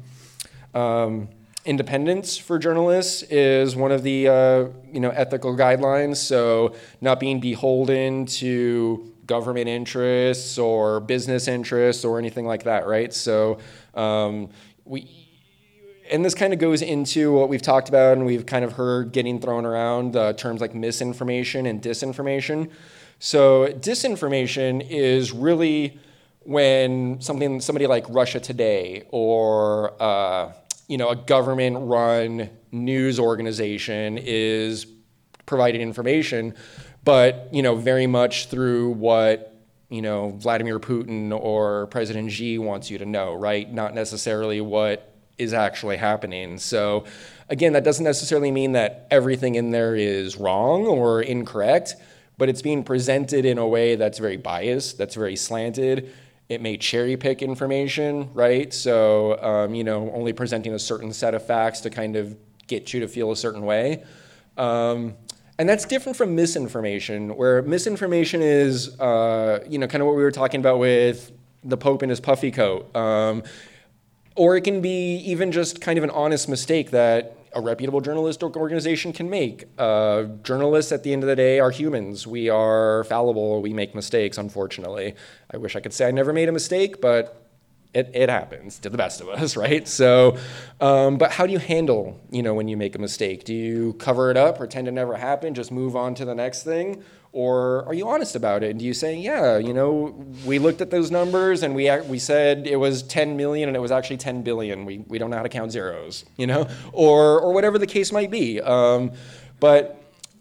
Um, independence for journalists is one of the uh, you know ethical guidelines. So not being beholden to government interests or business interests or anything like that, right? So um, we, and this kind of goes into what we've talked about and we've kind of heard getting thrown around, uh, terms like misinformation and disinformation. So disinformation is really when something, somebody like Russia Today or uh, you know, a government-run news organization is providing information, but you know, very much through what you know Vladimir Putin or President Xi wants you to know, right? Not necessarily what is actually happening. So again, that doesn't necessarily mean that everything in there is wrong or incorrect, but it's being presented in a way that's very biased, that's very slanted. It may cherry pick information, right? So, um, you know, only presenting a certain set of facts to kind of get you to feel a certain way. Um, and that's different from misinformation, where misinformation is, uh, you know, kind of what we were talking about with the Pope in his puffy coat. Um, or it can be even just kind of an honest mistake that a reputable journalistic organization can make. Uh, journalists, at the end of the day, are humans. We are fallible. We make mistakes, unfortunately. I wish I could say I never made a mistake, but it, it happens to the best of us, right? So, um, but how do you handle, you know, when you make a mistake? Do you cover it up, pretend it never happened, just move on to the next thing? Or are you honest about it? And do you say, yeah, you know, we looked at those numbers and we we said it was ten million and it was actually ten billion. We we don't know how to count zeros, you know, or or whatever the case might be. Um, but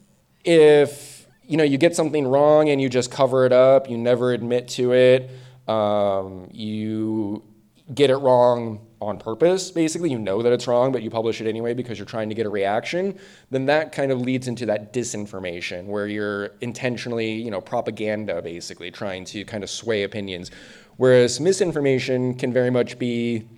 if you know you get something wrong and you just cover it up, you never admit to it, um, you get it wrong on purpose, basically, you know that it's wrong, but you publish it anyway because you're trying to get a reaction, then that kind of leads into that disinformation where you're intentionally, you know, propaganda, basically, trying to kind of sway opinions. Whereas misinformation can very much be,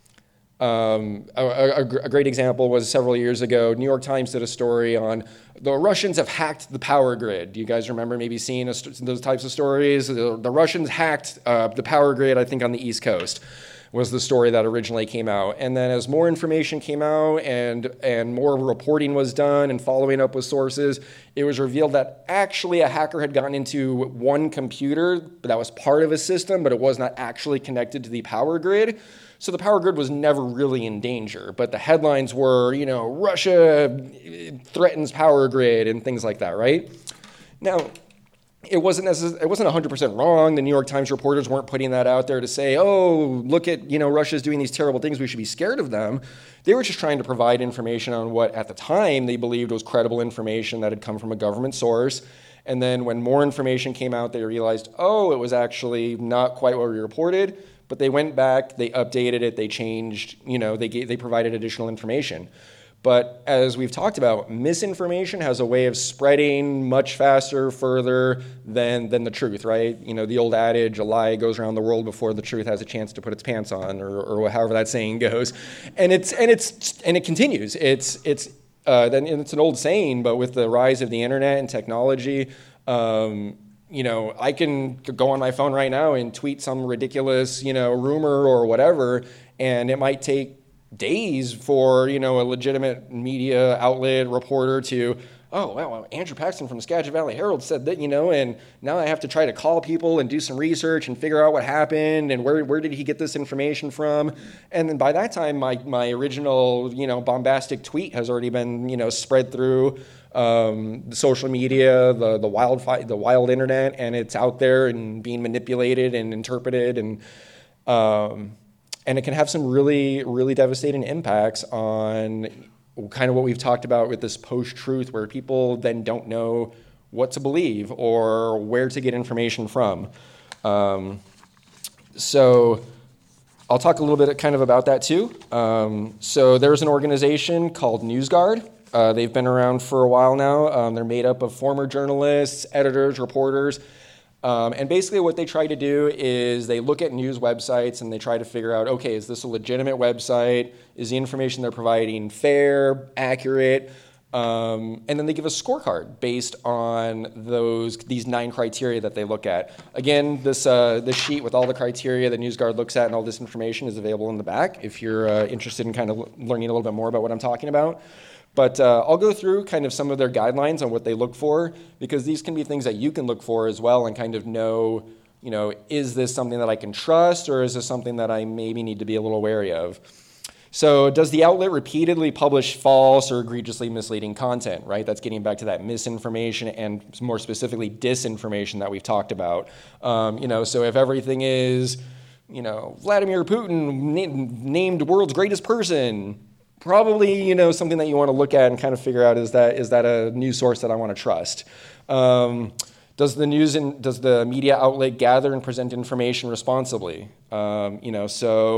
um, a, a, a great example was several years ago, New York Times did a story on the Russians have hacked the power grid. Do you guys remember maybe seeing a, those types of stories? The, the Russians hacked uh, the power grid, I think, on the East Coast. Was the story that originally came out. And then as more information came out and and more reporting was done and following up with sources, it was revealed that actually a hacker had gotten into one computer that was part of a system, but it was not actually connected to the power grid. So the power grid was never really in danger, but the headlines were, you know, Russia threatens power grid and things like that, right? Now, It wasn't necess- it wasn't one hundred percent wrong. The New York Times reporters weren't putting that out there to say, oh, look at, you know, Russia's doing these terrible things, we should be scared of them. They were just trying to provide information on what, at the time, they believed was credible information that had come from a government source. And then when more information came out, they realized, oh, it was actually not quite what we reported. But they went back, they updated it, they changed, you know, they gave, they provided additional information. But as we've talked about, misinformation has a way of spreading much faster, further than than the truth, right? You know, the old adage, a lie goes around the world before the truth has a chance to put its pants on, or, or however that saying goes. And it's and it's and it continues. It's it's uh, then it's an old saying, but with the rise of the internet and technology, um, you know, I can go on my phone right now and tweet some ridiculous, you know, rumor or whatever, and it might take days for, you know, a legitimate media outlet reporter to, oh, wow, Andrew Paxton from the Skagit Valley Herald said that, you know, and now I have to try to call people and do some research and figure out what happened and where where did he get this information from. And then by that time, my, my original, you know, bombastic tweet has already been, you know, spread through um, the social media, the the wild the wild internet, and it's out there and being manipulated and interpreted, and um, and it can have some really, really devastating impacts on kind of what we've talked about with this post-truth, where people then don't know what to believe or where to get information from. Um, so I'll talk a little bit kind of about that too. Um, so there's an organization called NewsGuard. Uh, they've been around for a while now. Um, they're made up of former journalists, editors, reporters. Um, and basically what they try to do is they look at news websites and they try to figure out, okay, is this a legitimate website? Is the information they're providing fair, accurate? Um, and then they give a scorecard based on those these nine criteria that they look at. Again, this uh, this sheet with all the criteria that NewsGuard looks at and all this information is available in the back if you're uh, interested in kind of learning a little bit more about what I'm talking about. But uh, I'll go through kind of some of their guidelines on what they look for, because these can be things that you can look for as well and kind of know, you know, is this something that I can trust, or is this something that I maybe need to be a little wary of? So does the outlet repeatedly publish false or egregiously misleading content, right? That's getting back to that misinformation and more specifically disinformation that we've talked about. Um, you know, so if everything is, you know, Vladimir Putin na- named world's greatest person, probably, you know, something that you want to look at and kind of figure out, is that is that a news source that I want to trust? Um, does the news and does the media outlet gather and present information responsibly? Um, you know, so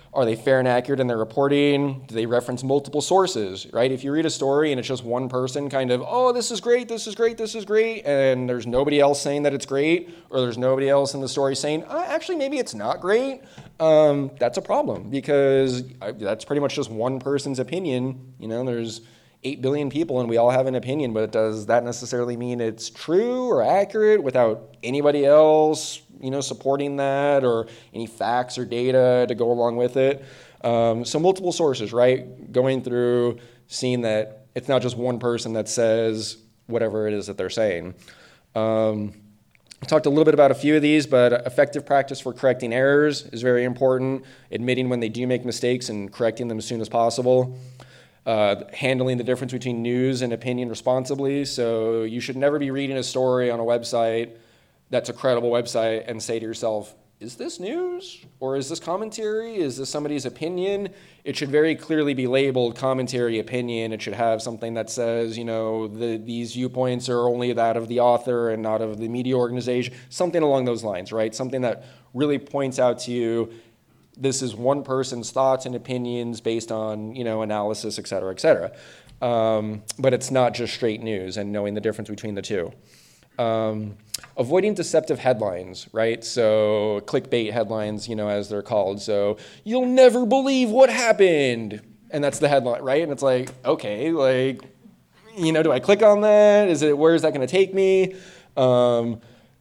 Are they fair and accurate in their reporting? Do they reference multiple sources, right? If you read a story and it's just one person kind of, oh, this is great, this is great, this is great, and there's nobody else saying that it's great, or there's nobody else in the story saying, uh, actually, maybe it's not great, um, that's a problem, because I, that's pretty much just one person's opinion. You know, there's eight billion people and we all have an opinion, but does that necessarily mean it's true or accurate without anybody else, you know, supporting that, or any facts or data to go along with it? Um, so multiple sources, right? Going through, seeing that it's not just one person that says whatever it is that they're saying. Um, I talked a little bit about a few of these, but effective practice for correcting errors is very important. Admitting when they do make mistakes and correcting them as soon as possible. Uh, handling the difference between news and opinion responsibly. So you should never be reading a story on a website that's a credible website and say to yourself, is this news? Or is this commentary? Is this somebody's opinion? It should very clearly be labeled commentary, opinion. It should have something that says, you know, the, these viewpoints are only that of the author and not of the media organization. Something along those lines, right? Something that really points out to you, this is one person's thoughts and opinions based on, you know, analysis, et cetera, et cetera. Um, but it's not just straight news, and knowing the difference between the two. Um, avoiding deceptive headlines, right? So clickbait headlines, you know, as they're called. So you'll never believe what happened. And that's the headline, right? And it's like, okay, like, you know, do I click on that? Is it, where is that going to take me? Um,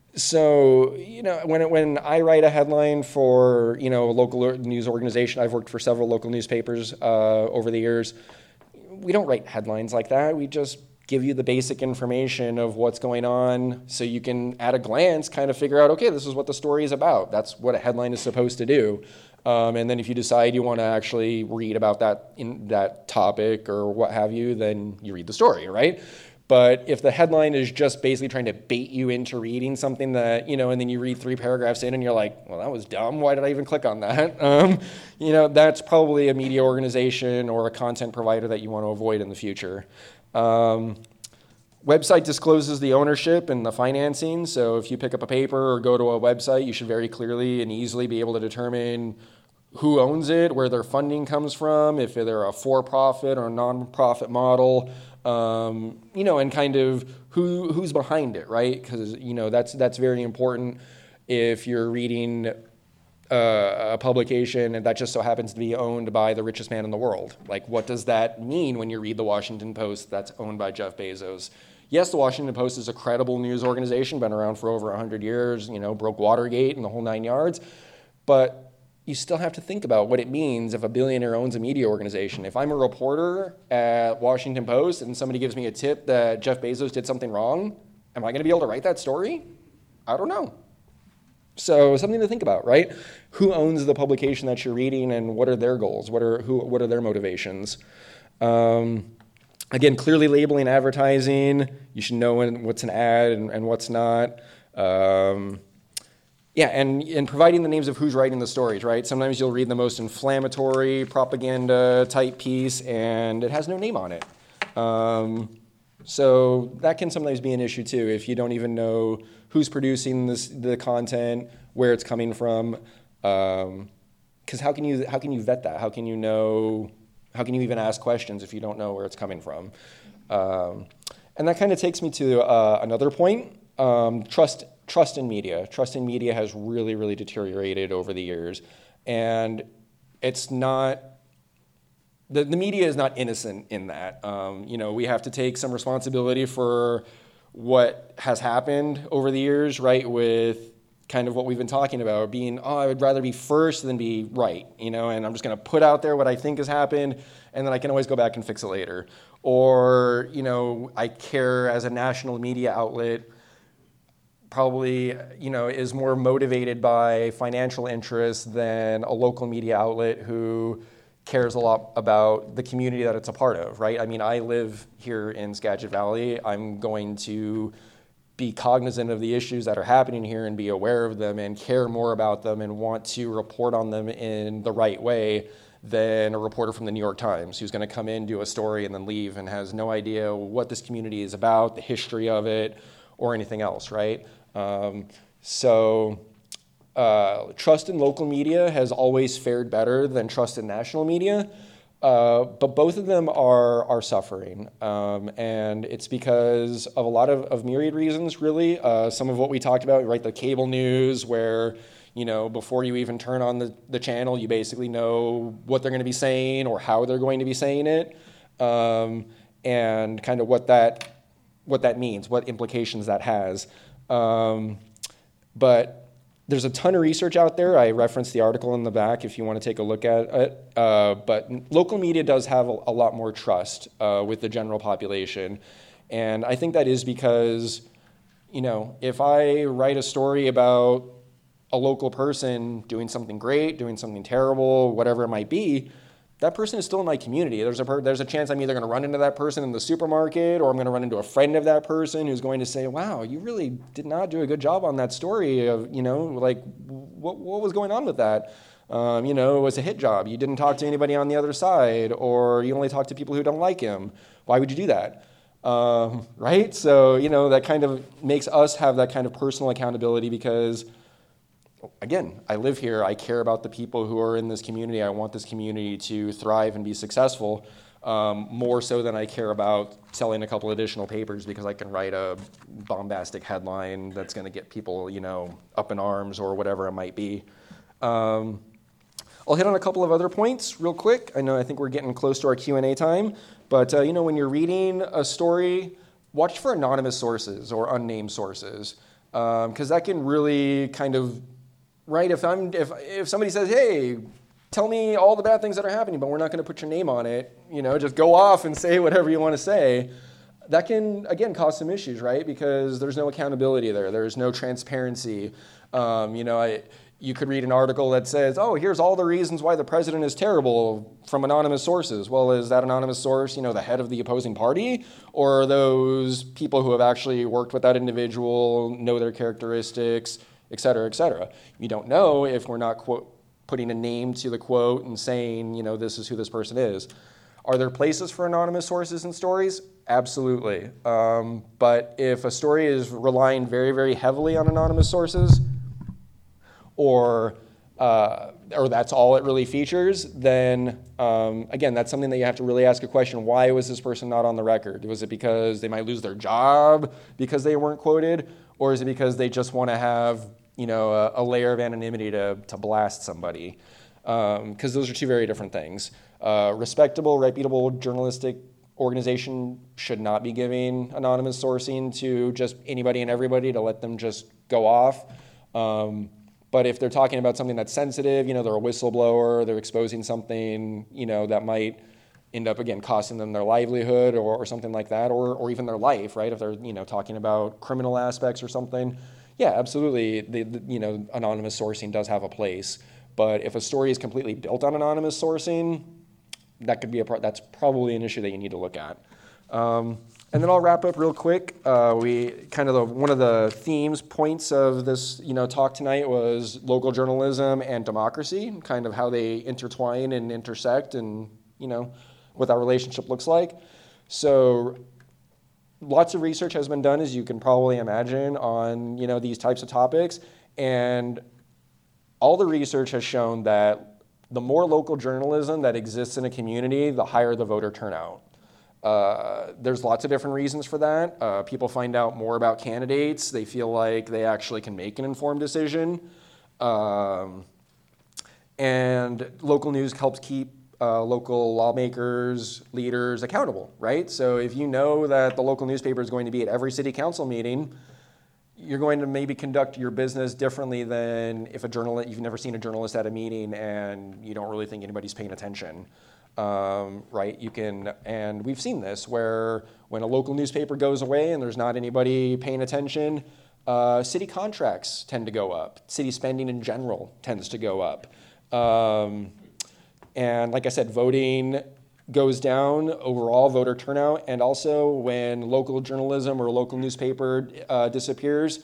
So, you know, when when I write a headline for, you know, a local news organization, I've worked for several local newspapers uh, over the years, we don't write headlines like that. We just give you the basic information of what's going on so you can, at a glance, kind of figure out, okay, this is what the story is about. That's what a headline is supposed to do. Um, and then if you decide you want to actually read about that in that topic or what have you, then you read the story, right? But if the headline is just basically trying to bait you into reading something that, you know, and then you read three paragraphs in and you're like, well, that was dumb. Why did I even click on that? Um, you know, that's probably a media organization or a content provider that you want to avoid in the future. Um, website discloses the ownership and the financing. So if you pick up a paper or go to a website, you should very clearly and easily be able to determine who owns it, where their funding comes from, if they're a for-profit or a non-profit model. Um, you know, and kind of who who's behind it, right? Because, you know, that's that's very important if you're reading uh, a publication and that just so happens to be owned by the richest man in the world. Like, what does that mean when you read the Washington Post that's owned by Jeff Bezos? Yes, the Washington Post is a credible news organization, been around for over one hundred years, you know, broke Watergate and the whole nine yards, but you still have to think about what it means if a billionaire owns a media organization. If I'm a reporter at Washington Post and somebody gives me a tip that Jeff Bezos did something wrong, am I going to be able to write that story? I don't know. So something to think about, right? Who owns the publication that you're reading and what are their goals? What are who? What are their motivations? Um, again, clearly labeling advertising. You should know when, what's an ad and, and what's not. Um, Yeah, and, and providing the names of who's writing the stories, right? Sometimes you'll read the most inflammatory propaganda type piece and it has no name on it. Um, so that can sometimes be an issue too, if you don't even know who's producing this, the content, where it's coming from. Um, 'cause how can you how can you vet that? How can you know, how can you even ask questions if you don't know where it's coming from? Um, and that kind of takes me to uh, another point, um, trust Trust in media. Trust in media has really, really deteriorated over the years. And it's not, the, the media is not innocent in that. Um, you know, we have to take some responsibility for what has happened over the years, right, with kind of what we've been talking about, being, oh, I would rather be first than be right, you know, and I'm just going to put out there what I think has happened, and then I can always go back and fix it later. Or, you know, I care as a national media outlet, probably, you know, is more motivated by financial interests than a local media outlet who cares a lot about the community that it's a part of, right? I mean, I live here in Skagit Valley. I'm going to be cognizant of the issues that are happening here and be aware of them and care more about them and want to report on them in the right way than a reporter from the New York Times who's going to come in, do a story, and then leave and has no idea what this community is about, the history of it, or anything else, right? Um, so uh, trust in local media has always fared better than trust in national media. Uh, but both of them are are suffering, um, and it's because of a lot of, of myriad reasons, really. Uh, some of what we talked about, right, the cable news, where, you know, before you even turn on the, the channel, you basically know what they're going to be saying or how they're going to be saying it, um, and kind of what that what that means, what implications that has. Um, but there's a ton of research out there. I referenced the article in the back if you want to take a look at it. Uh, but local media does have a, a lot more trust uh, with the general population. And I think that is because, you know, if I write a story about a local person doing something great, doing something terrible, whatever it might be, that person is still in my community. There's a per- there's a chance I'm either going to run into that person in the supermarket, or I'm going to run into a friend of that person who's going to say, "Wow, you really did not do a good job on that story of, you know, like what what was going on with that? Um, you know, it was a hit job. You didn't talk to anybody on the other side, or you only talk to people who don't like him. Why would you do that?" Um, right? So, you know, that kind of makes us have that kind of personal accountability because, again, I live here. I care about the people who are in this community. I want this community to thrive and be successful, um, more so than I care about selling a couple additional papers because I can write a bombastic headline that's going to get people, you know, up in arms or whatever it might be. Um, I'll hit on a couple of other points real quick. I know I think we're getting close to our Q and A time, but uh, you know, when you're reading a story, watch for anonymous sources or unnamed sources, because um, that can really kind of Right, if I'm if if somebody says, "Hey, tell me all the bad things that are happening, but we're not going to put your name on it," you know, just go off and say whatever you want to say. That can again cause some issues, right? Because there's no accountability there. There's no transparency. Um, you know, I, you could read an article that says, "Oh, here's all the reasons why the president is terrible," from anonymous sources. Well, is that anonymous source, you know, the head of the opposing party, or are those people who have actually worked with that individual, know their characteristics, et cetera, et cetera? You don't know if we're not quote, putting a name to the quote and saying, you know, this is who this person is. Are there places for anonymous sources and stories? Absolutely. Um, but if a story is relying very, very heavily on anonymous sources, or uh, or that's all it really features, then um, again, that's something that you have to really ask a question. Why was this person not on the record? Was it because they might lose their job because they weren't quoted? Or is it because they just want to have, you know, a, a layer of anonymity to, to blast somebody? Because um, those are two very different things. Uh, respectable, reputable journalistic organization should not be giving anonymous sourcing to just anybody and everybody to let them just go off. Um, but if they're talking about something that's sensitive, you know, they're a whistleblower, they're exposing something, you know, that might end up, again, costing them their livelihood or, or something like that, or or even their life, right? If they're, you know, talking about criminal aspects or something, yeah, absolutely, the, the, you know, anonymous sourcing does have a place. But if a story is completely built on anonymous sourcing, that could be a pro- that's probably an issue that you need to look at. Um, and then I'll wrap up real quick. Uh, we kind of the, one of the themes, points of this, you know, talk tonight was local journalism and democracy, kind of how they intertwine and intersect, and you know, what that relationship looks like. So lots of research has been done, as you can probably imagine, on, you know, these types of topics. And all the research has shown that the more local journalism that exists in a community, the higher the voter turnout. Uh, there's lots of different reasons for that. Uh, people find out more about candidates. They feel like they actually can make an informed decision. Um, and local news helps keep Uh, local lawmakers, leaders accountable, right? So if you know that the local newspaper is going to be at every city council meeting, you're going to maybe conduct your business differently than if a journalist, you've never seen a journalist at a meeting and you don't really think anybody's paying attention, um, right? You can, and we've seen this where when a local newspaper goes away and there's not anybody paying attention, uh, city contracts tend to go up. City spending in general tends to go up. Um, And like I said, voting goes down, overall voter turnout, and also when local journalism or local newspaper uh, disappears,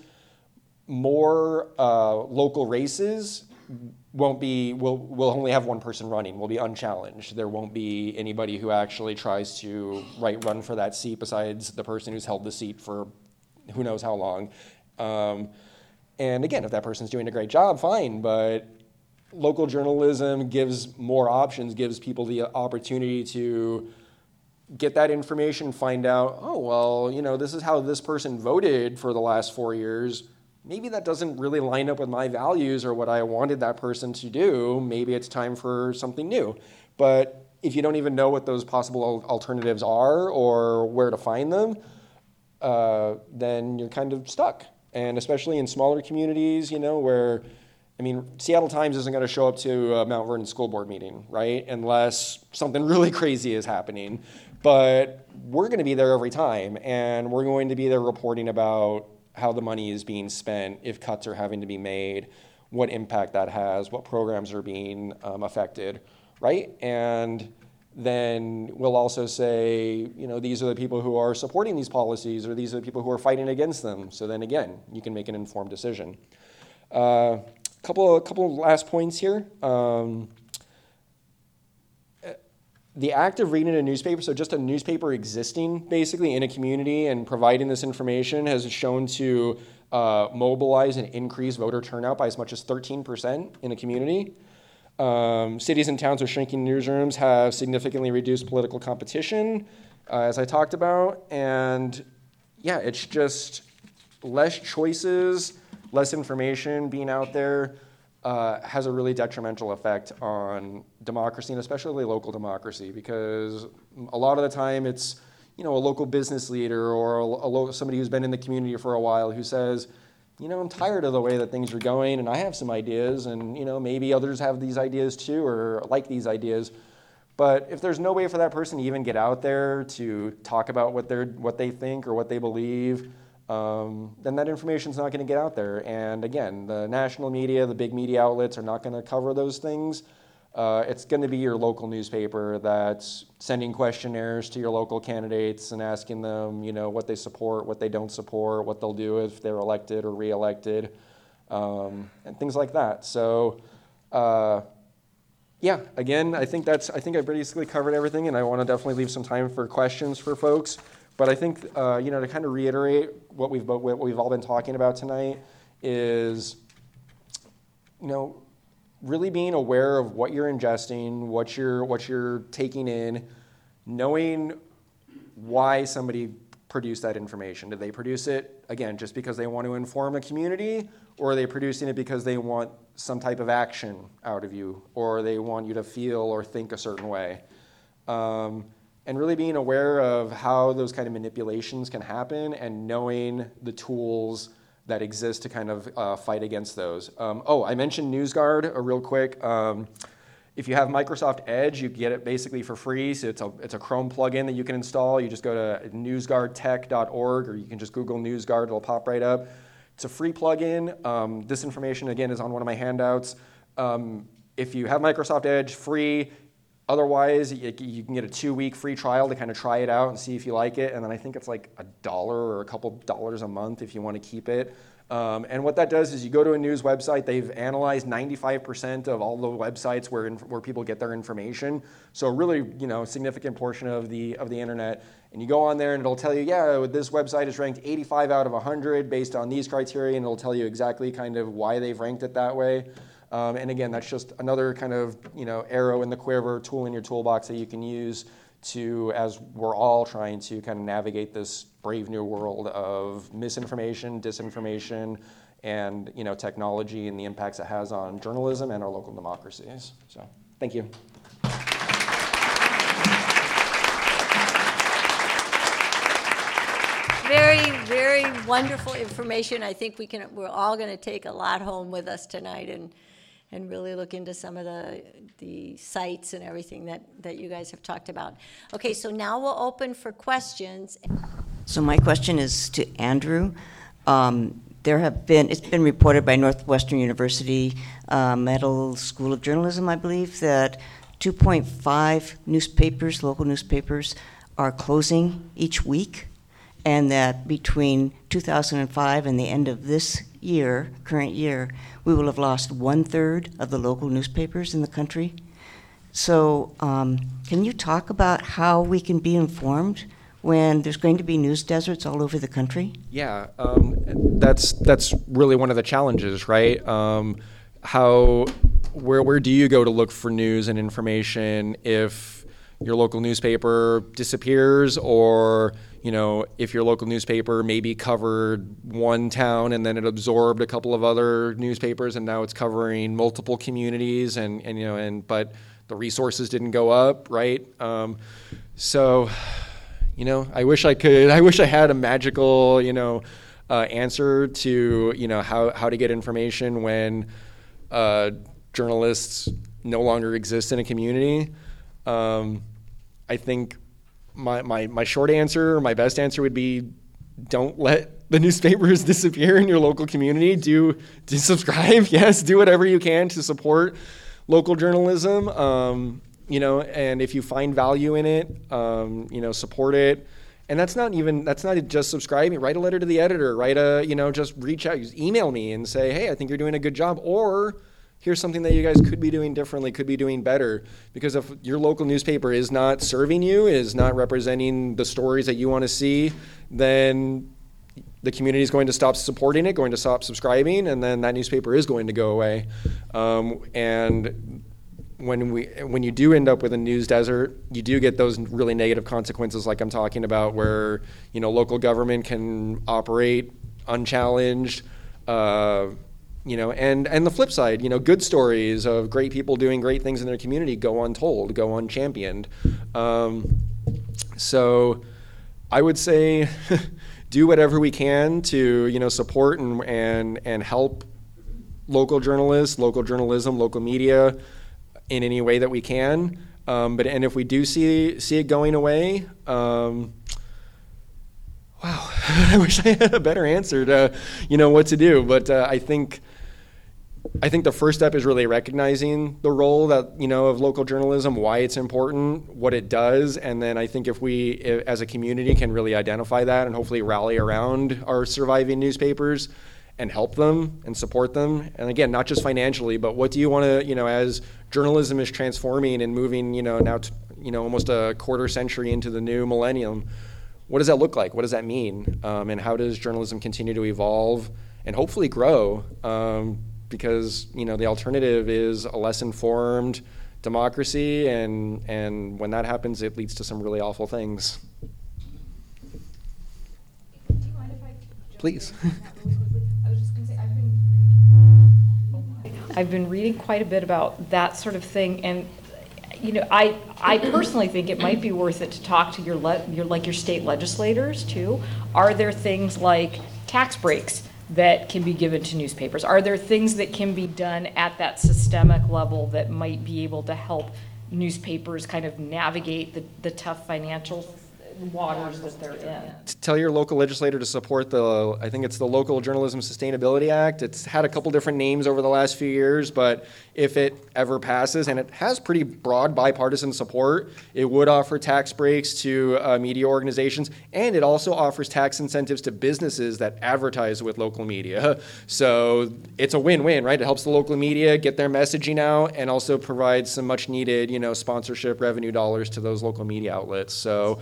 more uh, local races won't be, will will only have one person running, will be unchallenged. There won't be anybody who actually tries to right run for that seat besides the person who's held the seat for who knows how long. Um, And again, if that person's doing a great job, fine, but local journalism gives more options, gives people the opportunity to get that information, find out, oh, well, you know, this is how this person voted for the last four years. Maybe that doesn't really line up with my values or what I wanted that person to do. Maybe it's time for something new. But if you don't even know what those possible alternatives are or where to find them, uh, then you're kind of stuck. And especially in smaller communities, you know, where, I mean, Seattle Times isn't going to show up to a Mount Vernon school board meeting, right? Unless something really crazy is happening. But we're going to be there every time, and we're going to be there reporting about how the money is being spent, if cuts are having to be made, what impact that has, what programs are being um, affected, right? And then we'll also say, you know, these are the people who are supporting these policies, or these are the people who are fighting against them. So then again, you can make an informed decision. A uh, couple, of, couple of last points here. Um, The act of reading a newspaper, so just a newspaper existing basically in a community and providing this information, has shown to uh, mobilize and increase voter turnout by as much as thirteen percent in a community. Um, cities and towns with shrinking newsrooms have significantly reduced political competition, uh, as I talked about. And yeah, it's just less choices, less information being out there. Uh, has a really detrimental effect on democracy, and especially local democracy, because a lot of the time it's, you know, a local business leader or a, a lo- somebody who's been in the community for a while who says, you know, I'm tired of the way that things are going, and I have some ideas, and, you know, maybe others have these ideas too, or like these ideas. But if there's no way for that person to even get out there to talk about what they're, what they think or what they believe, Um, then that information's not going to get out there. And again, the national media, the big media outlets are not going to cover those things. Uh, it's going to be your local newspaper that's sending questionnaires to your local candidates and asking them, you know, what they support, what they don't support, what they'll do if they're elected or reelected, um, and things like that. So, uh, yeah, again, I think that's, I think I've basically covered everything, and I want to definitely leave some time for questions for folks. But I think, uh, you know, to kind of reiterate what we've what we've all been talking about tonight is, you know, really being aware of what you're ingesting, what you're what you're taking in, knowing why somebody produced that information. Did they produce it, again, just because they want to inform a community, or are they producing it because they want some type of action out of you, or they want you to feel or think a certain way? Um, And really being aware of how those kind of manipulations can happen, and knowing the tools that exist to kind of uh, fight against those. Um, oh, I mentioned NewsGuard uh, real quick. Um, if you have Microsoft Edge, you get it basically for free. So it's a, it's a Chrome plugin that you can install. You just go to news guard tech dot org, or you can just Google NewsGuard, it'll pop right up. It's a free plugin. Um, this information, again, is on one of my handouts. Um, if you have Microsoft Edge, free. Otherwise, you, you can get a two-week free trial to kind of try it out and see if you like it. And then I think it's like a dollar or a couple dollars a month if you want to keep it. Um, and what that does is you go to a news website. They've analyzed ninety-five percent of all the websites where where people get their information. So a really, you know, significant portion of the of the internet. And you go on there and it'll tell you, yeah, this website is ranked eighty-five out of one hundred based on these criteria, and it'll tell you exactly kind of why they've ranked it that way. Um, and again, that's just another kind of, you know, arrow in the quiver, tool in your toolbox that you can use to, as we're all trying to kind of navigate this brave new world of misinformation, disinformation, and, you know, technology and the impacts it has on journalism and our local democracies. So, thank you. Very, very wonderful information. I think we can, we're all going to take a lot home with us tonight, and and really look into some of the the sites and everything that, that you guys have talked about. Okay, so now we'll open for questions. So my question is to Andrew. Um, there have been, it's been reported by Northwestern University uh, Medill School of Journalism, I believe, that two point five newspapers, local newspapers, are closing each week, and that between two thousand five and the end of this year, current year, we will have lost one-third of the local newspapers in the country. So um, can you talk about how we can be informed when there's going to be news deserts all over the country? Yeah, um, that's that's really one of the challenges, right? Um, how where where do you go to look for news and information if your local newspaper disappears, or you know, if your local newspaper maybe covered one town and then it absorbed a couple of other newspapers and now it's covering multiple communities, and, and you know, and but the resources didn't go up, right? Um, so, you know, I wish I could. I wish I had a magical, you know, uh, answer to you know how how to get information when uh, journalists no longer exist in a community. Um, I think my, my, my short answer, my best answer would be don't let the newspapers disappear in your local community. Do, do subscribe, yes, do whatever you can to support local journalism. Um, you know, and if you find value in it, um, you know, support it. And that's not even, that's not just subscribing. Write a letter to the editor, write a, you know, just reach out, just email me and say, hey, I think you're doing a good job. Or here's something that you guys could be doing differently, could be doing better. Because if your local newspaper is not serving you, is not representing the stories that you want to see, then the community is going to stop supporting it, going to stop subscribing, and then that newspaper is going to go away. Um, and when we, when you do end up with a news desert, you do get those really negative consequences like I'm talking about, where you know local government can operate unchallenged, uh, You know, and, and the flip side, you know, good stories of great people doing great things in their community go untold, go unchampioned. Um, so I would say do whatever we can to, you know, support and, and, and help local journalists, local journalism, local media in any way that we can. Um, but and if we do see see it going away, um, wow, I wish I had a better answer to, you know, what to do. But uh, I think, I think the first step is really recognizing the role that, you know, of local journalism, why it's important, what it does. And then I think if we, if, as a community, can really identify that and hopefully rally around our surviving newspapers and help them and support them. And again, not just financially, but what do you want to, you know, as journalism is transforming and moving, you know, now, to, you know, almost a quarter century into the new millennium, what does that look like? What does that mean? Um, and how does journalism continue to evolve and hopefully grow? Um, because, you know, the alternative is a less informed democracy, and, and when that happens, it leads to some really awful things. Do you mind if I jump Please. in on that really quickly? I was just going to say, I've been, I've been reading quite a bit about that sort of thing, and you know, I, I personally think it might be worth it to talk to your, le- your like your state legislators too. Are there things like tax breaks that can be given to newspapers? Are there things that can be done at that systemic level that might be able to help newspapers kind of navigate the, the tough financial waters that they're in? Tell your local legislator to support the, I think it's the Local Journalism Sustainability Act. It's had a couple different names over the last few years, but if it ever passes, and it has pretty broad bipartisan support, it would offer tax breaks to uh, media organizations, and it also offers tax incentives to businesses that advertise with local media. So it's a win-win, right? It helps the local media get their messaging out and also provides some much needed, you know, sponsorship revenue dollars to those local media outlets. So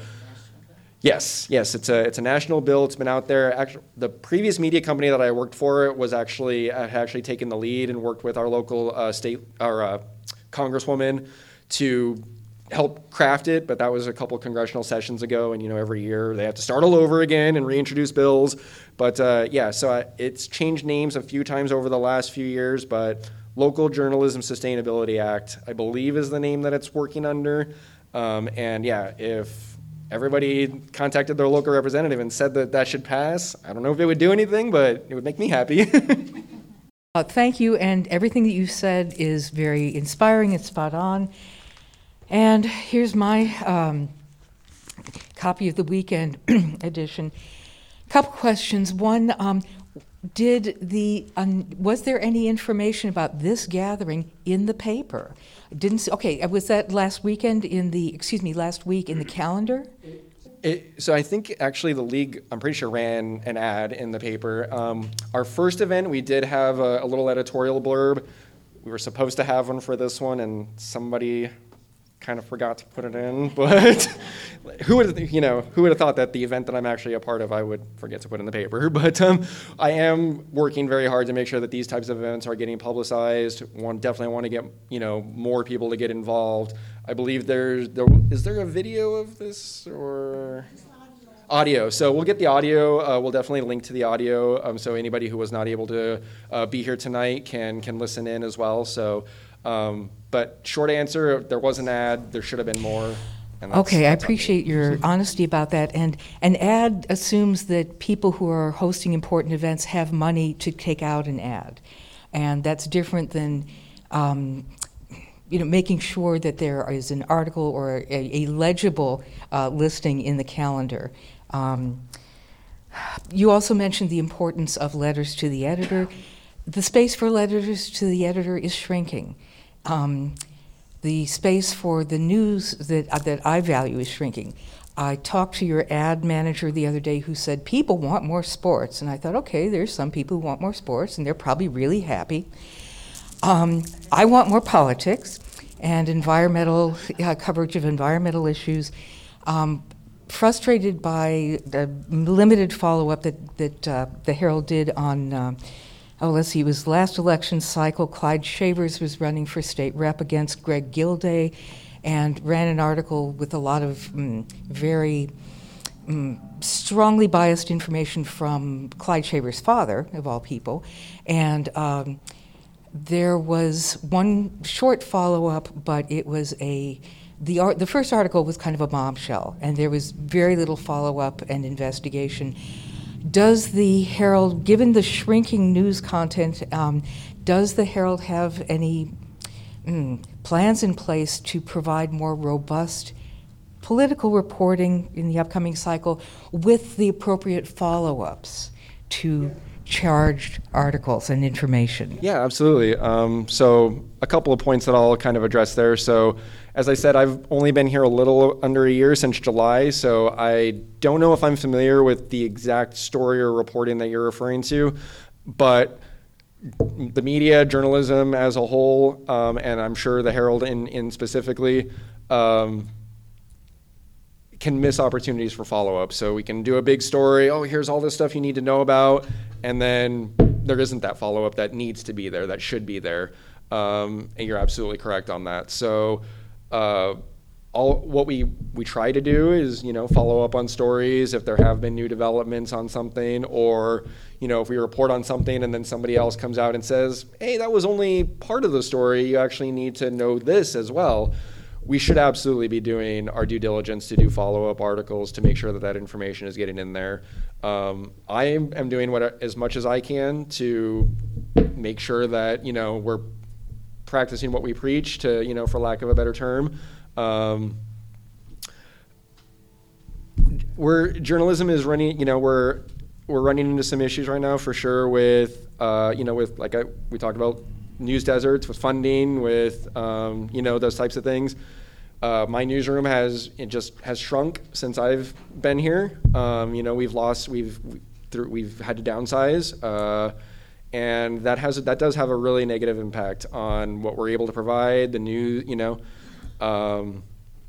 Yes, yes, it's a it's a national bill. It's been out there. Actually, the previous media company that I worked for was actually had actually taken the lead and worked with our local uh, state our uh, congresswoman to help craft it. But that was a couple congressional sessions ago, and you know every year they have to start all over again and reintroduce bills. But uh, yeah, so I, it's changed names a few times over the last few years. But Local Journalism Sustainability Act, I believe, is the name that it's working under. Um, and yeah, if everybody contacted their local representative and said that that should pass, I don't know if it would do anything, but it would make me happy. Uh, thank you, and everything that you said is very inspiring and spot on. And here's my um, copy of the weekend edition. Couple questions. One, um, did the um, was there any information about this gathering in the paper? Didn't see, okay. Was that last weekend in the excuse me last week in the calendar? It, so I think actually the league, I'm pretty sure, ran an ad in the paper. Um, our first event, we did have a, a little editorial blurb. We were supposed to have one for this one, and somebody kind of forgot to put it in. But who would you know who would have thought that the event that I'm actually a part of I would forget to put in the paper? But um, I am working very hard to make sure that these types of events are getting publicized. One definitely want to get you know more people to get involved. I believe there's there is there a video of this or audio. So we'll get the audio. Uh, we'll definitely link to the audio. Um, so anybody who was not able to uh, be here tonight can can listen in as well. So, um, but short answer, there was an ad. There should have been more. And that's, Okay, I that's on me. appreciate your honesty about that. And an ad assumes that people who are hosting important events have money to take out an ad. And that's different than, um, you know, making sure that there is an article or a, a legible uh, listing in the calendar. Um, you also mentioned the importance of letters to the editor. The space for letters to the editor is shrinking. Um, The space for the news that uh, that I value is shrinking. I talked to your ad manager the other day who said people want more sports, and I thought, okay, there's some people who want more sports, and they're probably really happy. Um, I want more politics and environmental uh, coverage of environmental issues. Um, frustrated by the limited follow-up that that uh, the Herald did on. Uh, Oh, let's see, it was last election cycle, Clyde Shavers was running for state rep against Greg Gilday and ran an article with a lot of mm, very mm, strongly biased information from Clyde Shavers' father, of all people. And um, there was one short follow-up, but it was a, the, art, the first article was kind of a bombshell, and there was very little follow-up and investigation. Does the Herald, given the shrinking news content, um, does the Herald have any mm, plans in place to provide more robust political reporting in the upcoming cycle with the appropriate follow-ups to charged articles and information? Yeah, absolutely. Um, so a couple of points that I'll kind of address there. So as I said, I've only been here a little under a year, since July, so I don't know if I'm familiar with the exact story or reporting that you're referring to, but the media, journalism as a whole, um, and I'm sure the Herald in, in specifically, um, can miss opportunities for follow-up. So we can do a big story, oh, here's all this stuff you need to know about, and then there isn't that follow-up that needs to be there, that should be there. Um, and you're absolutely correct on that. So uh, all what we, we try to do is, you know, follow up on stories if there have been new developments on something, or, you know, if we report on something and then somebody else comes out and says, hey, that was only part of the story, you actually need to know this as well. We should absolutely be doing our due diligence to do follow-up articles to make sure that that information is getting in there. Um, I am, am doing what as much as I can to make sure that, you know, we're practicing what we preach, to, you know, for lack of a better term. Um, we're journalism is running, you know, we're we're running into some issues right now for sure with, uh, you know, with like I, we talked about news deserts, with funding, with um, you know, those types of things. Uh, my newsroom has it just has shrunk since I've been here. Um, you know, we've lost, we've we, through, we've had to downsize. Uh, And that has that does have a really negative impact on what we're able to provide, the new, you know. Um,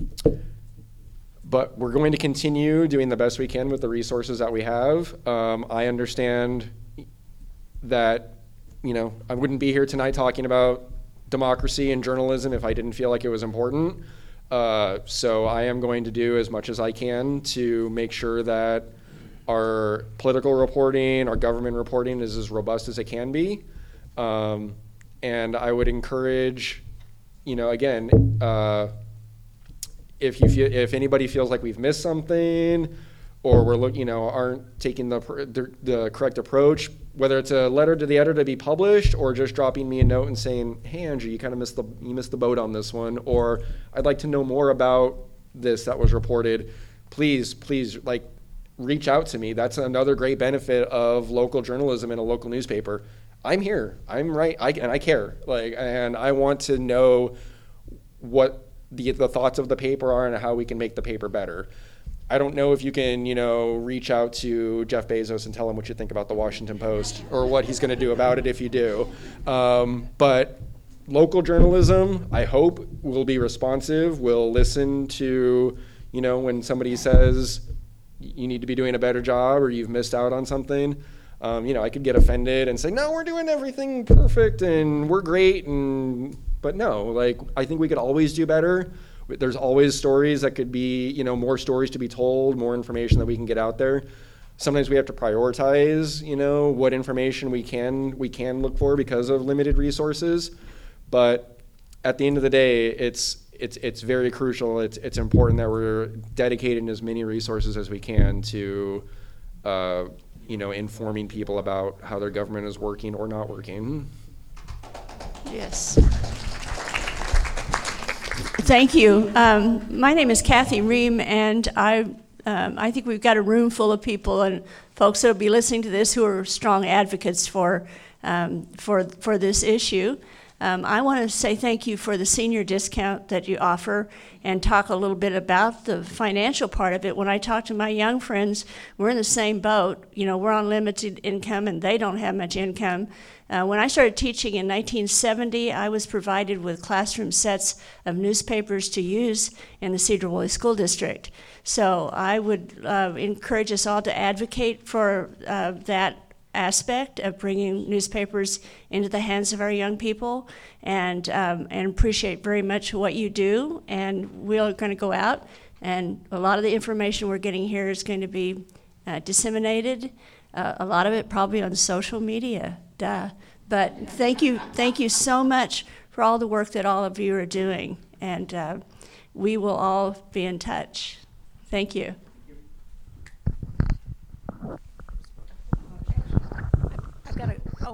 but we're going to continue doing the best we can with the resources that we have. Um, I understand that, you know, I wouldn't be here tonight talking about democracy and journalism if I didn't feel like it was important. Uh, so I am going to do as much as I can to make sure that our political reporting, our government reporting is as robust as it can be. Um, and I would encourage, you know, again, uh, if you feel, if anybody feels like we've missed something, or we're look, you know, aren't taking the, the the correct approach, whether it's a letter to the editor to be published, or just dropping me a note and saying, hey, Andrew, you kind of missed the you missed the boat on this one, or I'd like to know more about this that was reported. Please, please, like, reach out to me. That's another great benefit of local journalism in a local newspaper. I'm here. I'm right. I, and I care. Like, and I want to know what the the thoughts of the paper are and how we can make the paper better. I don't know if you can, you know, reach out to Jeff Bezos and tell him what you think about the Washington Post or what he's going to do about it if you do. Um, but local journalism, I hope, will be responsive, will listen to, You know, when somebody says you need to be doing a better job or you've missed out on something, um, you know, I could get offended and say, no, we're doing everything perfect and we're great. And but no, like, I think we could always do better. There's always stories that could be, you know, more stories to be told, more information that we can get out there. Sometimes we have to prioritize, you know, what information we can we can look for because of limited resources. But at the end of the day, it's it's it's very crucial. It's it's important that we're dedicating as many resources as we can to, uh, you know, informing people about how their government is working or not working. Yes. Thank you. Um, my name is Kathy Ream, and I um, I think we've got a room full of people and folks that will be listening to this who are strong advocates for um, for for this issue. Um, I want to say thank you for the senior discount that you offer and talk a little bit about the financial part of it. When I talk to my young friends, we're in the same boat. You know, we're on limited income and they don't have much income. Uh, when I started teaching in nineteen seventy, I was provided with classroom sets of newspapers to use in the Cedar Woolley School District. So I would uh, encourage us all to advocate for uh, that aspect of bringing newspapers into the hands of our young people, and um, and appreciate very much what you do. And we're going to go out, and a lot of the information we're getting here is going to be uh, disseminated. Uh, a lot of it probably on social media. Duh. But thank you, thank you so much for all the work that all of you are doing, and uh, we will all be in touch. Thank you. I've got to, oh.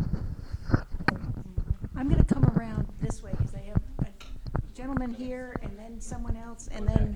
I'm going to come around this way because I have a gentleman here and then someone else and then.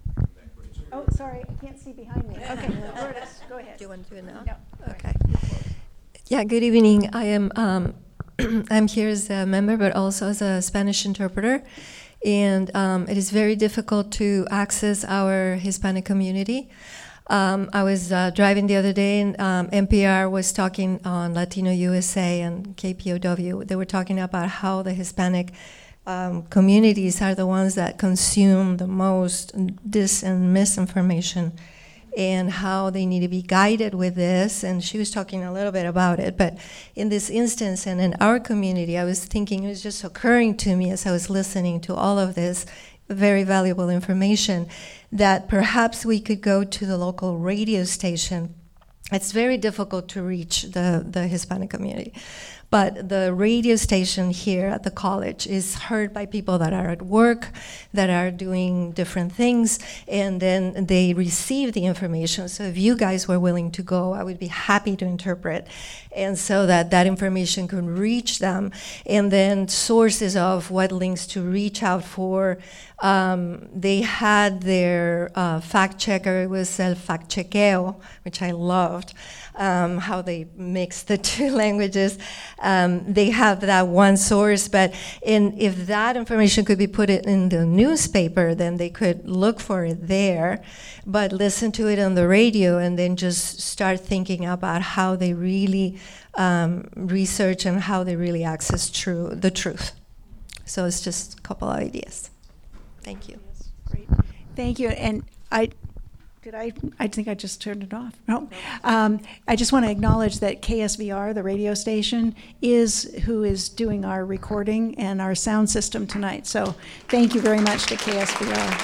Oh, sorry, I can't see behind me. Okay, Lourdes, go ahead. Do you want to do it now? No. Okay. Yeah, good evening. I am um, I'm here as a member, but also as a Spanish interpreter. And um, it is very difficult to access our Hispanic community. Um, I was uh, driving the other day, and um, N P R was talking on Latino U S A and K P O W. They were talking about how the Hispanic um, communities are the ones that consume the most dis and misinformation, and how they need to be guided with this. And she was talking a little bit about it. But in this instance and in our community, I was thinking, it was just occurring to me as I was listening to all of this very valuable information, that perhaps we could go to the local radio station. It's very difficult to reach the, the Hispanic community. But the radio station here at the college is heard by people that are at work, that are doing different things, and then they receive the information. So if you guys were willing to go, I would be happy to interpret, and so that that information could reach them. And then sources of what links to reach out for. Um, they had their uh, fact checker, it was El Fact Chequeo, which I loved. Um, how they mix the two languages. Um, they have that one source, but in, if that information could be put in the newspaper, then they could look for it there, but listen to it on the radio and then just start thinking about how they really um, research and how they really access true the truth. So it's just a couple of ideas. Thank you. Yes, great. Thank you. And I Did I, I think I just turned it off. No. Um, I just want to acknowledge that K S V R, the radio station, is who is doing our recording and our sound system tonight. So thank you very much to K S V R.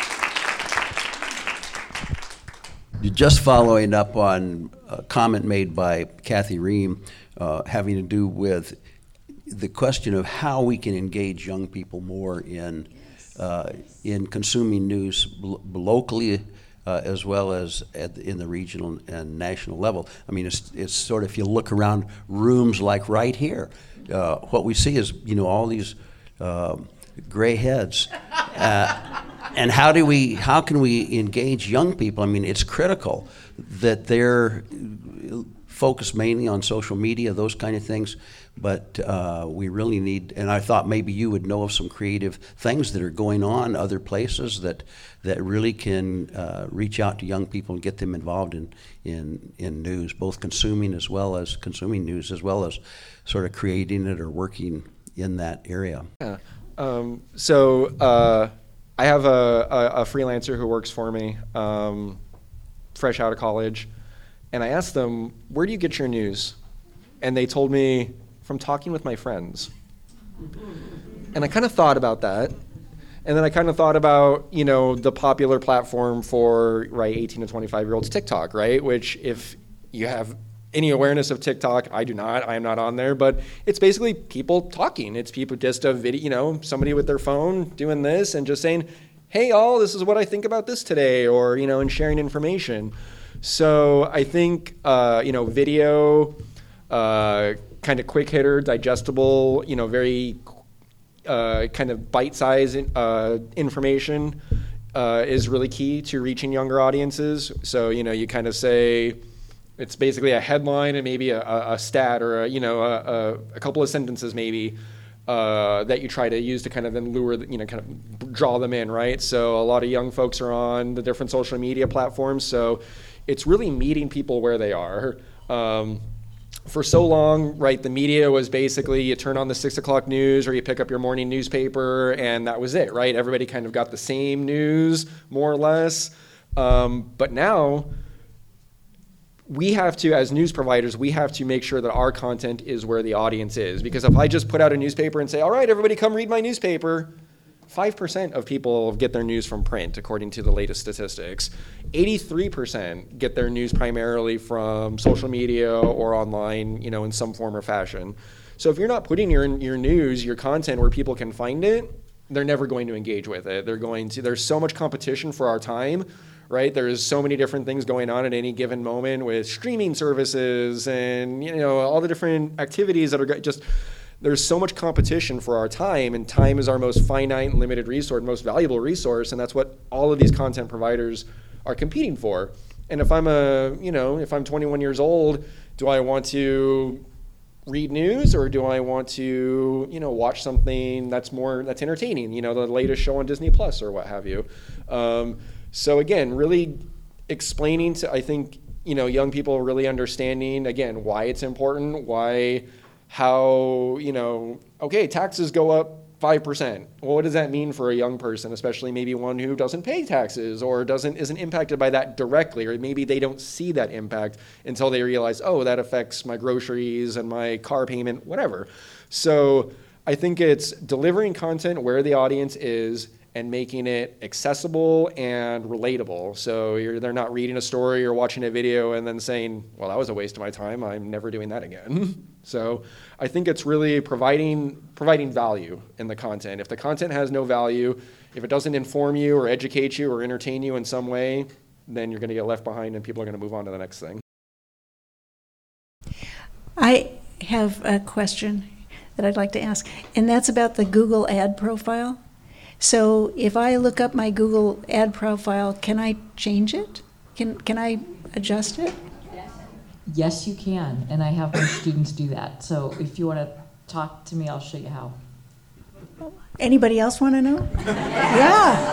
Just following up on a comment made by Kathy Ream, uh, having to do with the question of how we can engage young people more in, uh, in consuming news l- locally, Uh, as well as at the, in the regional and national level. I mean, it's, it's sort of, if you look around rooms like right here, uh, what we see is, you know, all these uh, gray heads. Uh, and how do we, how can we engage young people? I mean, it's critical that they're focused mainly on social media, those kind of things. But uh, we really need, and I thought maybe you would know of some creative things that are going on other places that that really can uh, reach out to young people and get them involved in, in, in news, both consuming as well as consuming news, as well as sort of creating it or working in that area. Yeah. Um, so uh, I have a, a, a freelancer who works for me, um, fresh out of college, and I asked them, where do you get your news? And they told me, from talking with my friends. And I kind of thought about that. And then I kind of thought about, you know, the popular platform for, right, eighteen to twenty-five year olds, TikTok, right? Which if you have any awareness of TikTok, I do not, I am not on there, but it's basically people talking. It's people just a video, you know, somebody with their phone doing this and just saying, hey all, this is what I think about this today, or, you know, and sharing information. So I think, uh, you know, video, uh, kind of quick hitter, digestible, you know, very uh, kind of bite-sized uh, information uh, is really key to reaching younger audiences. So, you know, you kind of say, it's basically a headline and maybe a, a, a stat or, a, you know, a, a, a couple of sentences maybe uh, that you try to use to kind of then lure, the, you know, kind of draw them in, right? So a lot of young folks are on the different social media platforms. So it's really meeting people where they are. Um, For so long, right, the media was basically you turn on the six o'clock news or you pick up your morning newspaper and that was it, right? Everybody kind of got the same news, more or less. Um, but now, we have to, as news providers, we have to make sure that our content is where the audience is. Because if I just put out a newspaper and say, all right, everybody come read my newspaper, five percent of people get their news from print, according to the latest statistics. eighty-three percent get their news primarily from social media or online, you know, in some form or fashion. So if you're not putting your your news, your content where people can find it, they're never going to engage with it. They're going to, there's so much competition for our time, right? There's so many different things going on at any given moment with streaming services and, you know, all the different activities that are just, there's so much competition for our time, and time is our most finite and limited resource, most valuable resource, and that's what all of these content providers are competing for. And if I'm a, you know, if I'm twenty-one years old, do I want to read news or do I want to, you know, watch something that's more, that's entertaining, you know, the latest show on Disney Plus or what have you? Um, so again, really explaining to, I think, you know, young people really understanding, again, why it's important, why, how, you know, okay, taxes go up five percent. Well, what does that mean for a young person, especially maybe one who doesn't pay taxes or doesn't isn't impacted by that directly, or maybe they don't see that impact until they realize, oh, that affects my groceries and my car payment, whatever. So I think it's delivering content where the audience is and making it accessible and relatable. So you're, they're not reading a story or watching a video and then saying, well, that was a waste of my time, I'm never doing that again. So I think it's really providing providing value in the content. If the content has no value, if it doesn't inform you or educate you or entertain you in some way, then you're gonna get left behind and people are gonna move on to the next thing. I have a question that I'd like to ask, and that's about the Google ad profile. So if I look up my Google ad profile, can I change it? Can can I adjust it? Yes, you can, and I have my students do that. So if you want to talk to me, I'll show you how. Anybody else want to know? Yeah.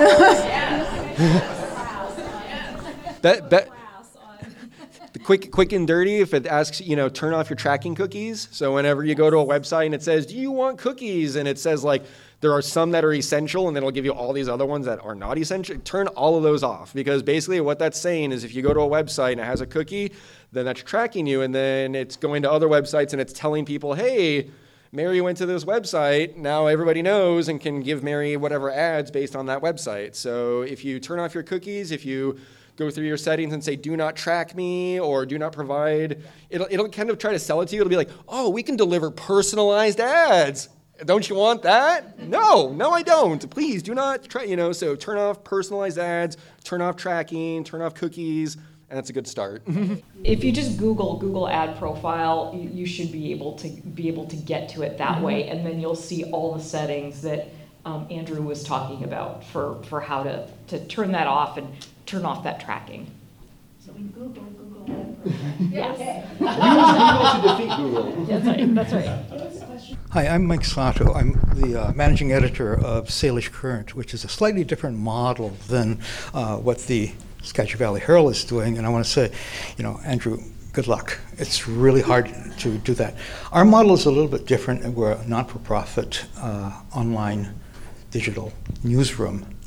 that, that, the quick, quick and dirty, if it asks, you know, turn off your tracking cookies. So whenever you go to a website and it says, do you want cookies? And it says like, there are some that are essential, and then it'll give you all these other ones that are not essential. Turn all of those off, because basically what that's saying is if you go to a website and it has a cookie, then that's tracking you, and then it's going to other websites and it's telling people, hey, Mary went to this website, now everybody knows and can give Mary whatever ads based on that website. So if you turn off your cookies, if you go through your settings and say, do not track me or do not provide, it'll, it'll kind of try to sell it to you. It'll be like, oh, we can deliver personalized ads. Don't you want that? No, no, I don't. Please do not try, you know, so turn off personalized ads, turn off tracking, turn off cookies, and that's a good start. If you just Google Google ad profile, you, you should be able to be able to get to it that mm-hmm. way, and then you'll see all the settings that um, Andrew was talking about for, for how to, to turn that off and turn off that tracking. So we Google Google ad profile. Yes. Use Google to defeat Google. That's right. That's right. Hi, I'm Mike Sato. I'm the uh, managing editor of Salish Current, which is a slightly different model than uh, what the Skagit Valley Herald is doing. And I want to say, you know, Andrew, good luck. It's really hard to do that. Our model is a little bit different. We're a not-for-profit uh, online digital newsroom.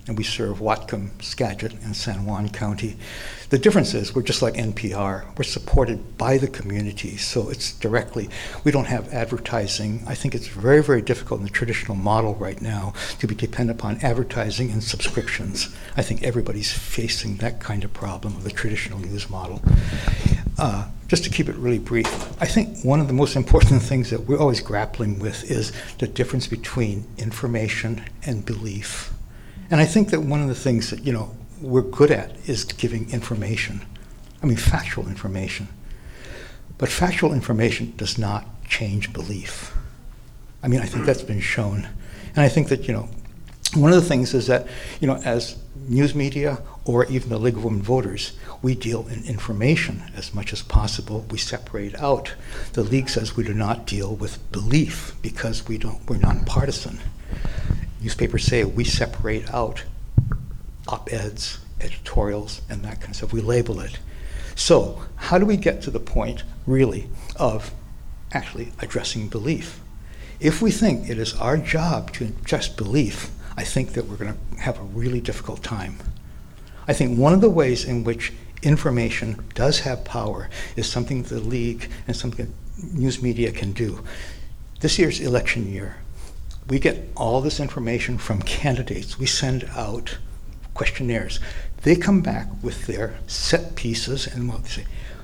and we serve Whatcom, Skagit, and San Juan County. The difference is we're just like N P R. We're supported by the community, so it's directly. We don't have advertising. I think it's very, very difficult in the traditional model right now to be dependent upon advertising and subscriptions. I think everybody's facing that kind of problem of the traditional news model. Uh, just to keep it really brief, I think one of the most important things that we're always grappling with is the difference between information and belief. And I think that one of the things that, you know, we're good at is giving information. I mean, factual information. But factual information does not change belief. I mean, I think that's been shown. And I think that, you know, one of the things is that, you know, as news media or even the League of Women Voters, we deal in information as much as possible. We separate out. The League says we do not deal with belief because we don't, we're nonpartisan. Newspapers say we separate out op-eds, editorials, and that kind of stuff. We label it. So how do we get to the point, really, of actually addressing belief? If we think it is our job to address belief, I think that we're going to have a really difficult time. I think one of the ways in which information does have power is something the League and something news media can do. This year's election year, we get all this information from candidates. We send out questionnaires. They come back with their set pieces and what they say.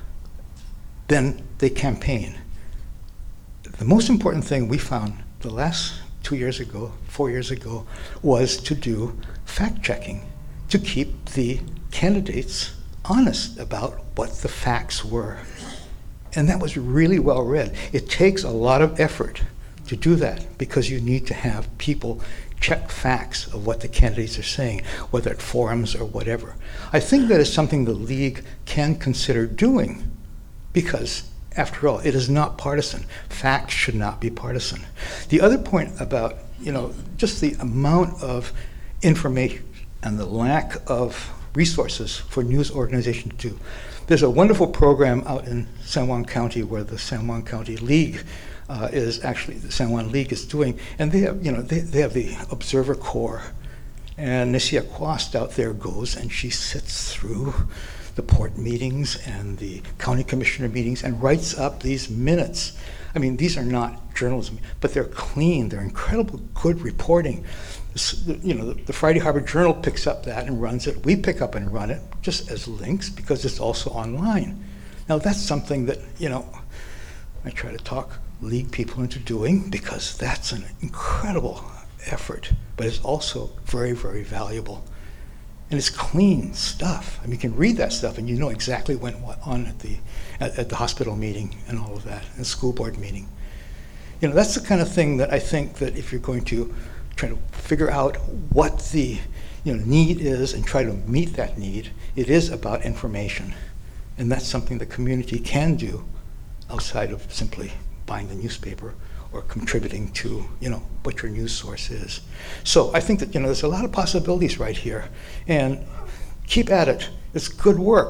Then they campaign. The most important thing we found the last two years ago, four years ago, was to do fact-checking, to keep the candidates honest about what the facts were. And that was really well read. It takes a lot of effort to do that because you need to have people check facts of what the candidates are saying, whether at forums or whatever. I think that is something the League can consider doing because, after all, it is not partisan. Facts should not be partisan. The other point about, you know, just the amount of information and the lack of resources for news organizations to do. There's a wonderful program out in San Juan County where the San Juan County League uh, is actually, the San Juan League is doing, and they have, you know, they, they have the Observer Corps, and Nissia Quast out there goes and she sits through the port meetings and the county commissioner meetings and writes up these minutes. I mean, these are not journalism, but they're clean, they're incredible good reporting. You know, the, the Friday Harbor Journal picks up that and runs it. We pick up and run it just as links because it's also online. Now that's something that, you know, I try to talk League people into doing because that's an incredible effort, but it's also very, very valuable. And it's clean stuff. I mean, you can read that stuff and you know exactly when what on at the at, at the hospital meeting and all of that, and the school board meeting. You know, that's the kind of thing that I think that if you're going to try to figure out what the you know need is and try to meet that need, it is about information. And that's something the community can do outside of simply buying the newspaper or contributing to, you know, what your news source is. So I think that, you know, there's a lot of possibilities right here. And keep at it. It's good work.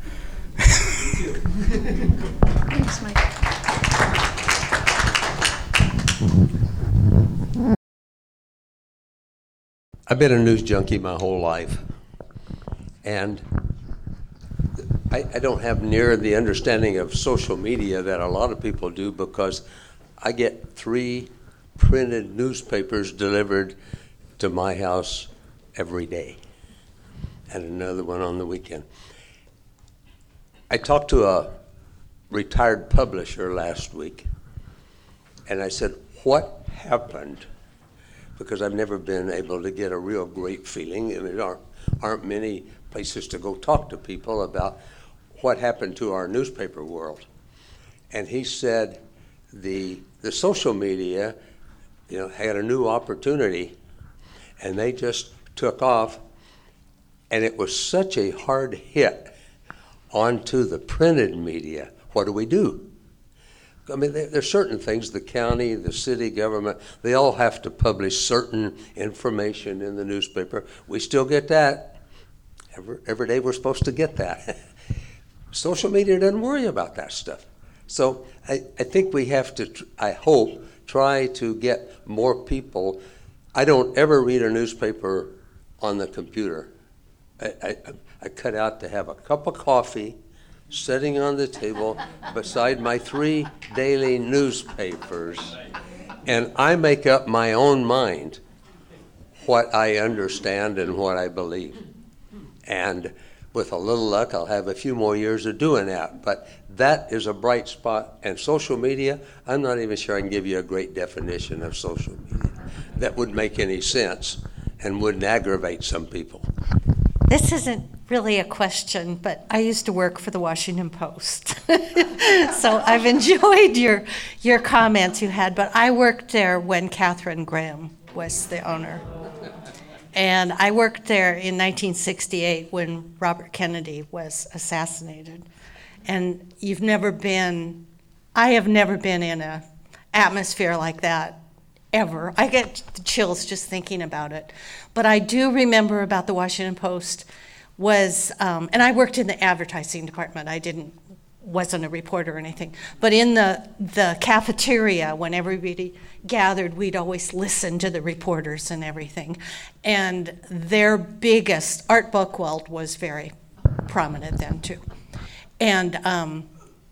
Thanks, Mike. I've been a news junkie my whole life. And I, I don't have near the understanding of social media that a lot of people do because I get three printed newspapers delivered to my house every day and another one on the weekend. I talked to a retired publisher last week and I said, what happened? Because I've never been able to get a real great feeling, and there aren't, aren't many places to go talk to people about what happened to our newspaper world. And he said the the social media, you know, had a new opportunity and they just took off, and it was such a hard hit onto the printed media. What do we do? I mean, there, there's certain things, the county, the city government, they all have to publish certain information in the newspaper. We still get that. Every, every day we're supposed to get that. Social media doesn't worry about that stuff. So I, I think we have to, tr- I hope, try to get more people. I don't ever read a newspaper on the computer. I, I, I cut out to have a cup of coffee sitting on the table beside my three daily newspapers, and I make up my own mind what I understand and what I believe. And with a little luck, I'll have a few more years of doing that. But that is a bright spot. And social media, I'm not even sure I can give you a great definition of social media that would make any sense and wouldn't aggravate some people. This isn't really a question, but I used to work for the Washington Post. So I've enjoyed your your comments you had, but I worked there when Katharine Graham was the owner. And I worked there in nineteen sixty-eight when Robert Kennedy was assassinated. And you've never been, I have never been in an atmosphere like that ever. I get the chills just thinking about it. But I do remember about the Washington Post was, um, and I worked in the advertising department. I didn't, wasn't a reporter or anything. But in the, the cafeteria, when everybody gathered, we'd always listen to the reporters and everything. And their biggest, Art Buchwald was very prominent then too. And um,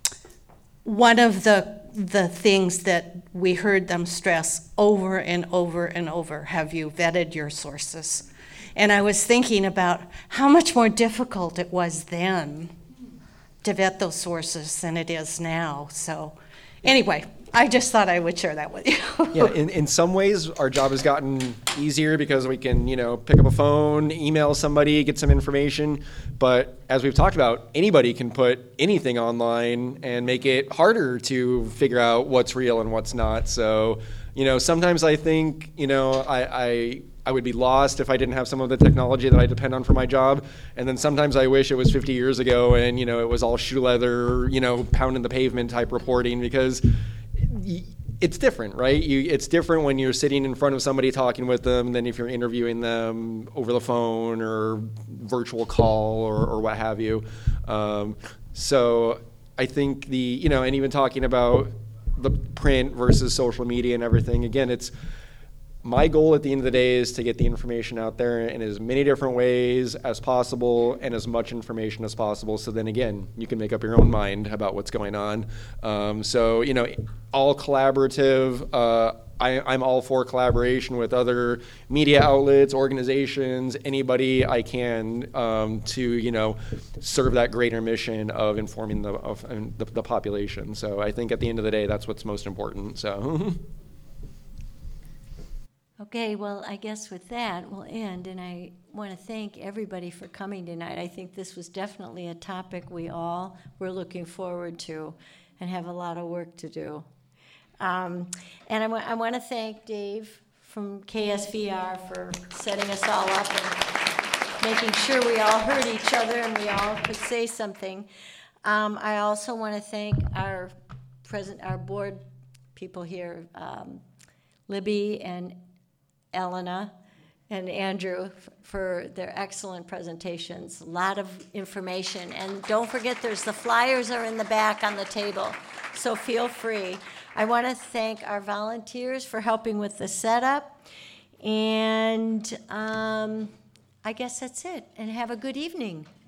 one of the the things that we heard them stress over and over and over, have you vetted your sources? And I was thinking about how much more difficult it was then to vet those sources than it is now. So anyway, I just thought I would share that with you. Yeah, in, in some ways, our job has gotten easier because we can, you know, pick up a phone, email somebody, get some information. But as we've talked about, anybody can put anything online and make it harder to figure out what's real and what's not. So, you know, sometimes I think, you know, I, I I would be lost if I didn't have some of the technology that I depend on for my job. And then sometimes I wish it was fifty years ago and, you know, it was all shoe leather, you know, pounding the pavement type reporting, because it's different, right? You, it's different when you're sitting in front of somebody talking with them than if you're interviewing them over the phone or virtual call or, or what have you. Um, so I think the, you know, and even talking about the print versus social media and everything, again, it's, my goal at the end of the day is to get the information out there in as many different ways as possible and as much information as possible. So then again, you can make up your own mind about what's going on. Um, so, you know, all collaborative. Uh, I, I'm all for collaboration with other media outlets, organizations, anybody I can um, to, you know, serve that greater mission of informing the, of, the, the population. So I think at the end of the day, that's what's most important. So. Okay, well, I guess with that, we'll end, and I want to thank everybody for coming tonight. I think this was definitely a topic we all were looking forward to and have a lot of work to do. Um, and I, w- I want to thank Dave from K S V R for setting us all up and making sure we all heard each other and we all could say something. Um, I also want to thank our present, our board people here, um, Libby and Elena and Andrew f- for their excellent presentations. A lot of information. And don't forget, there's the flyers are in the back on the table, so feel free. I want to thank our volunteers for helping with the setup. And um, I guess that's it. And have a good evening.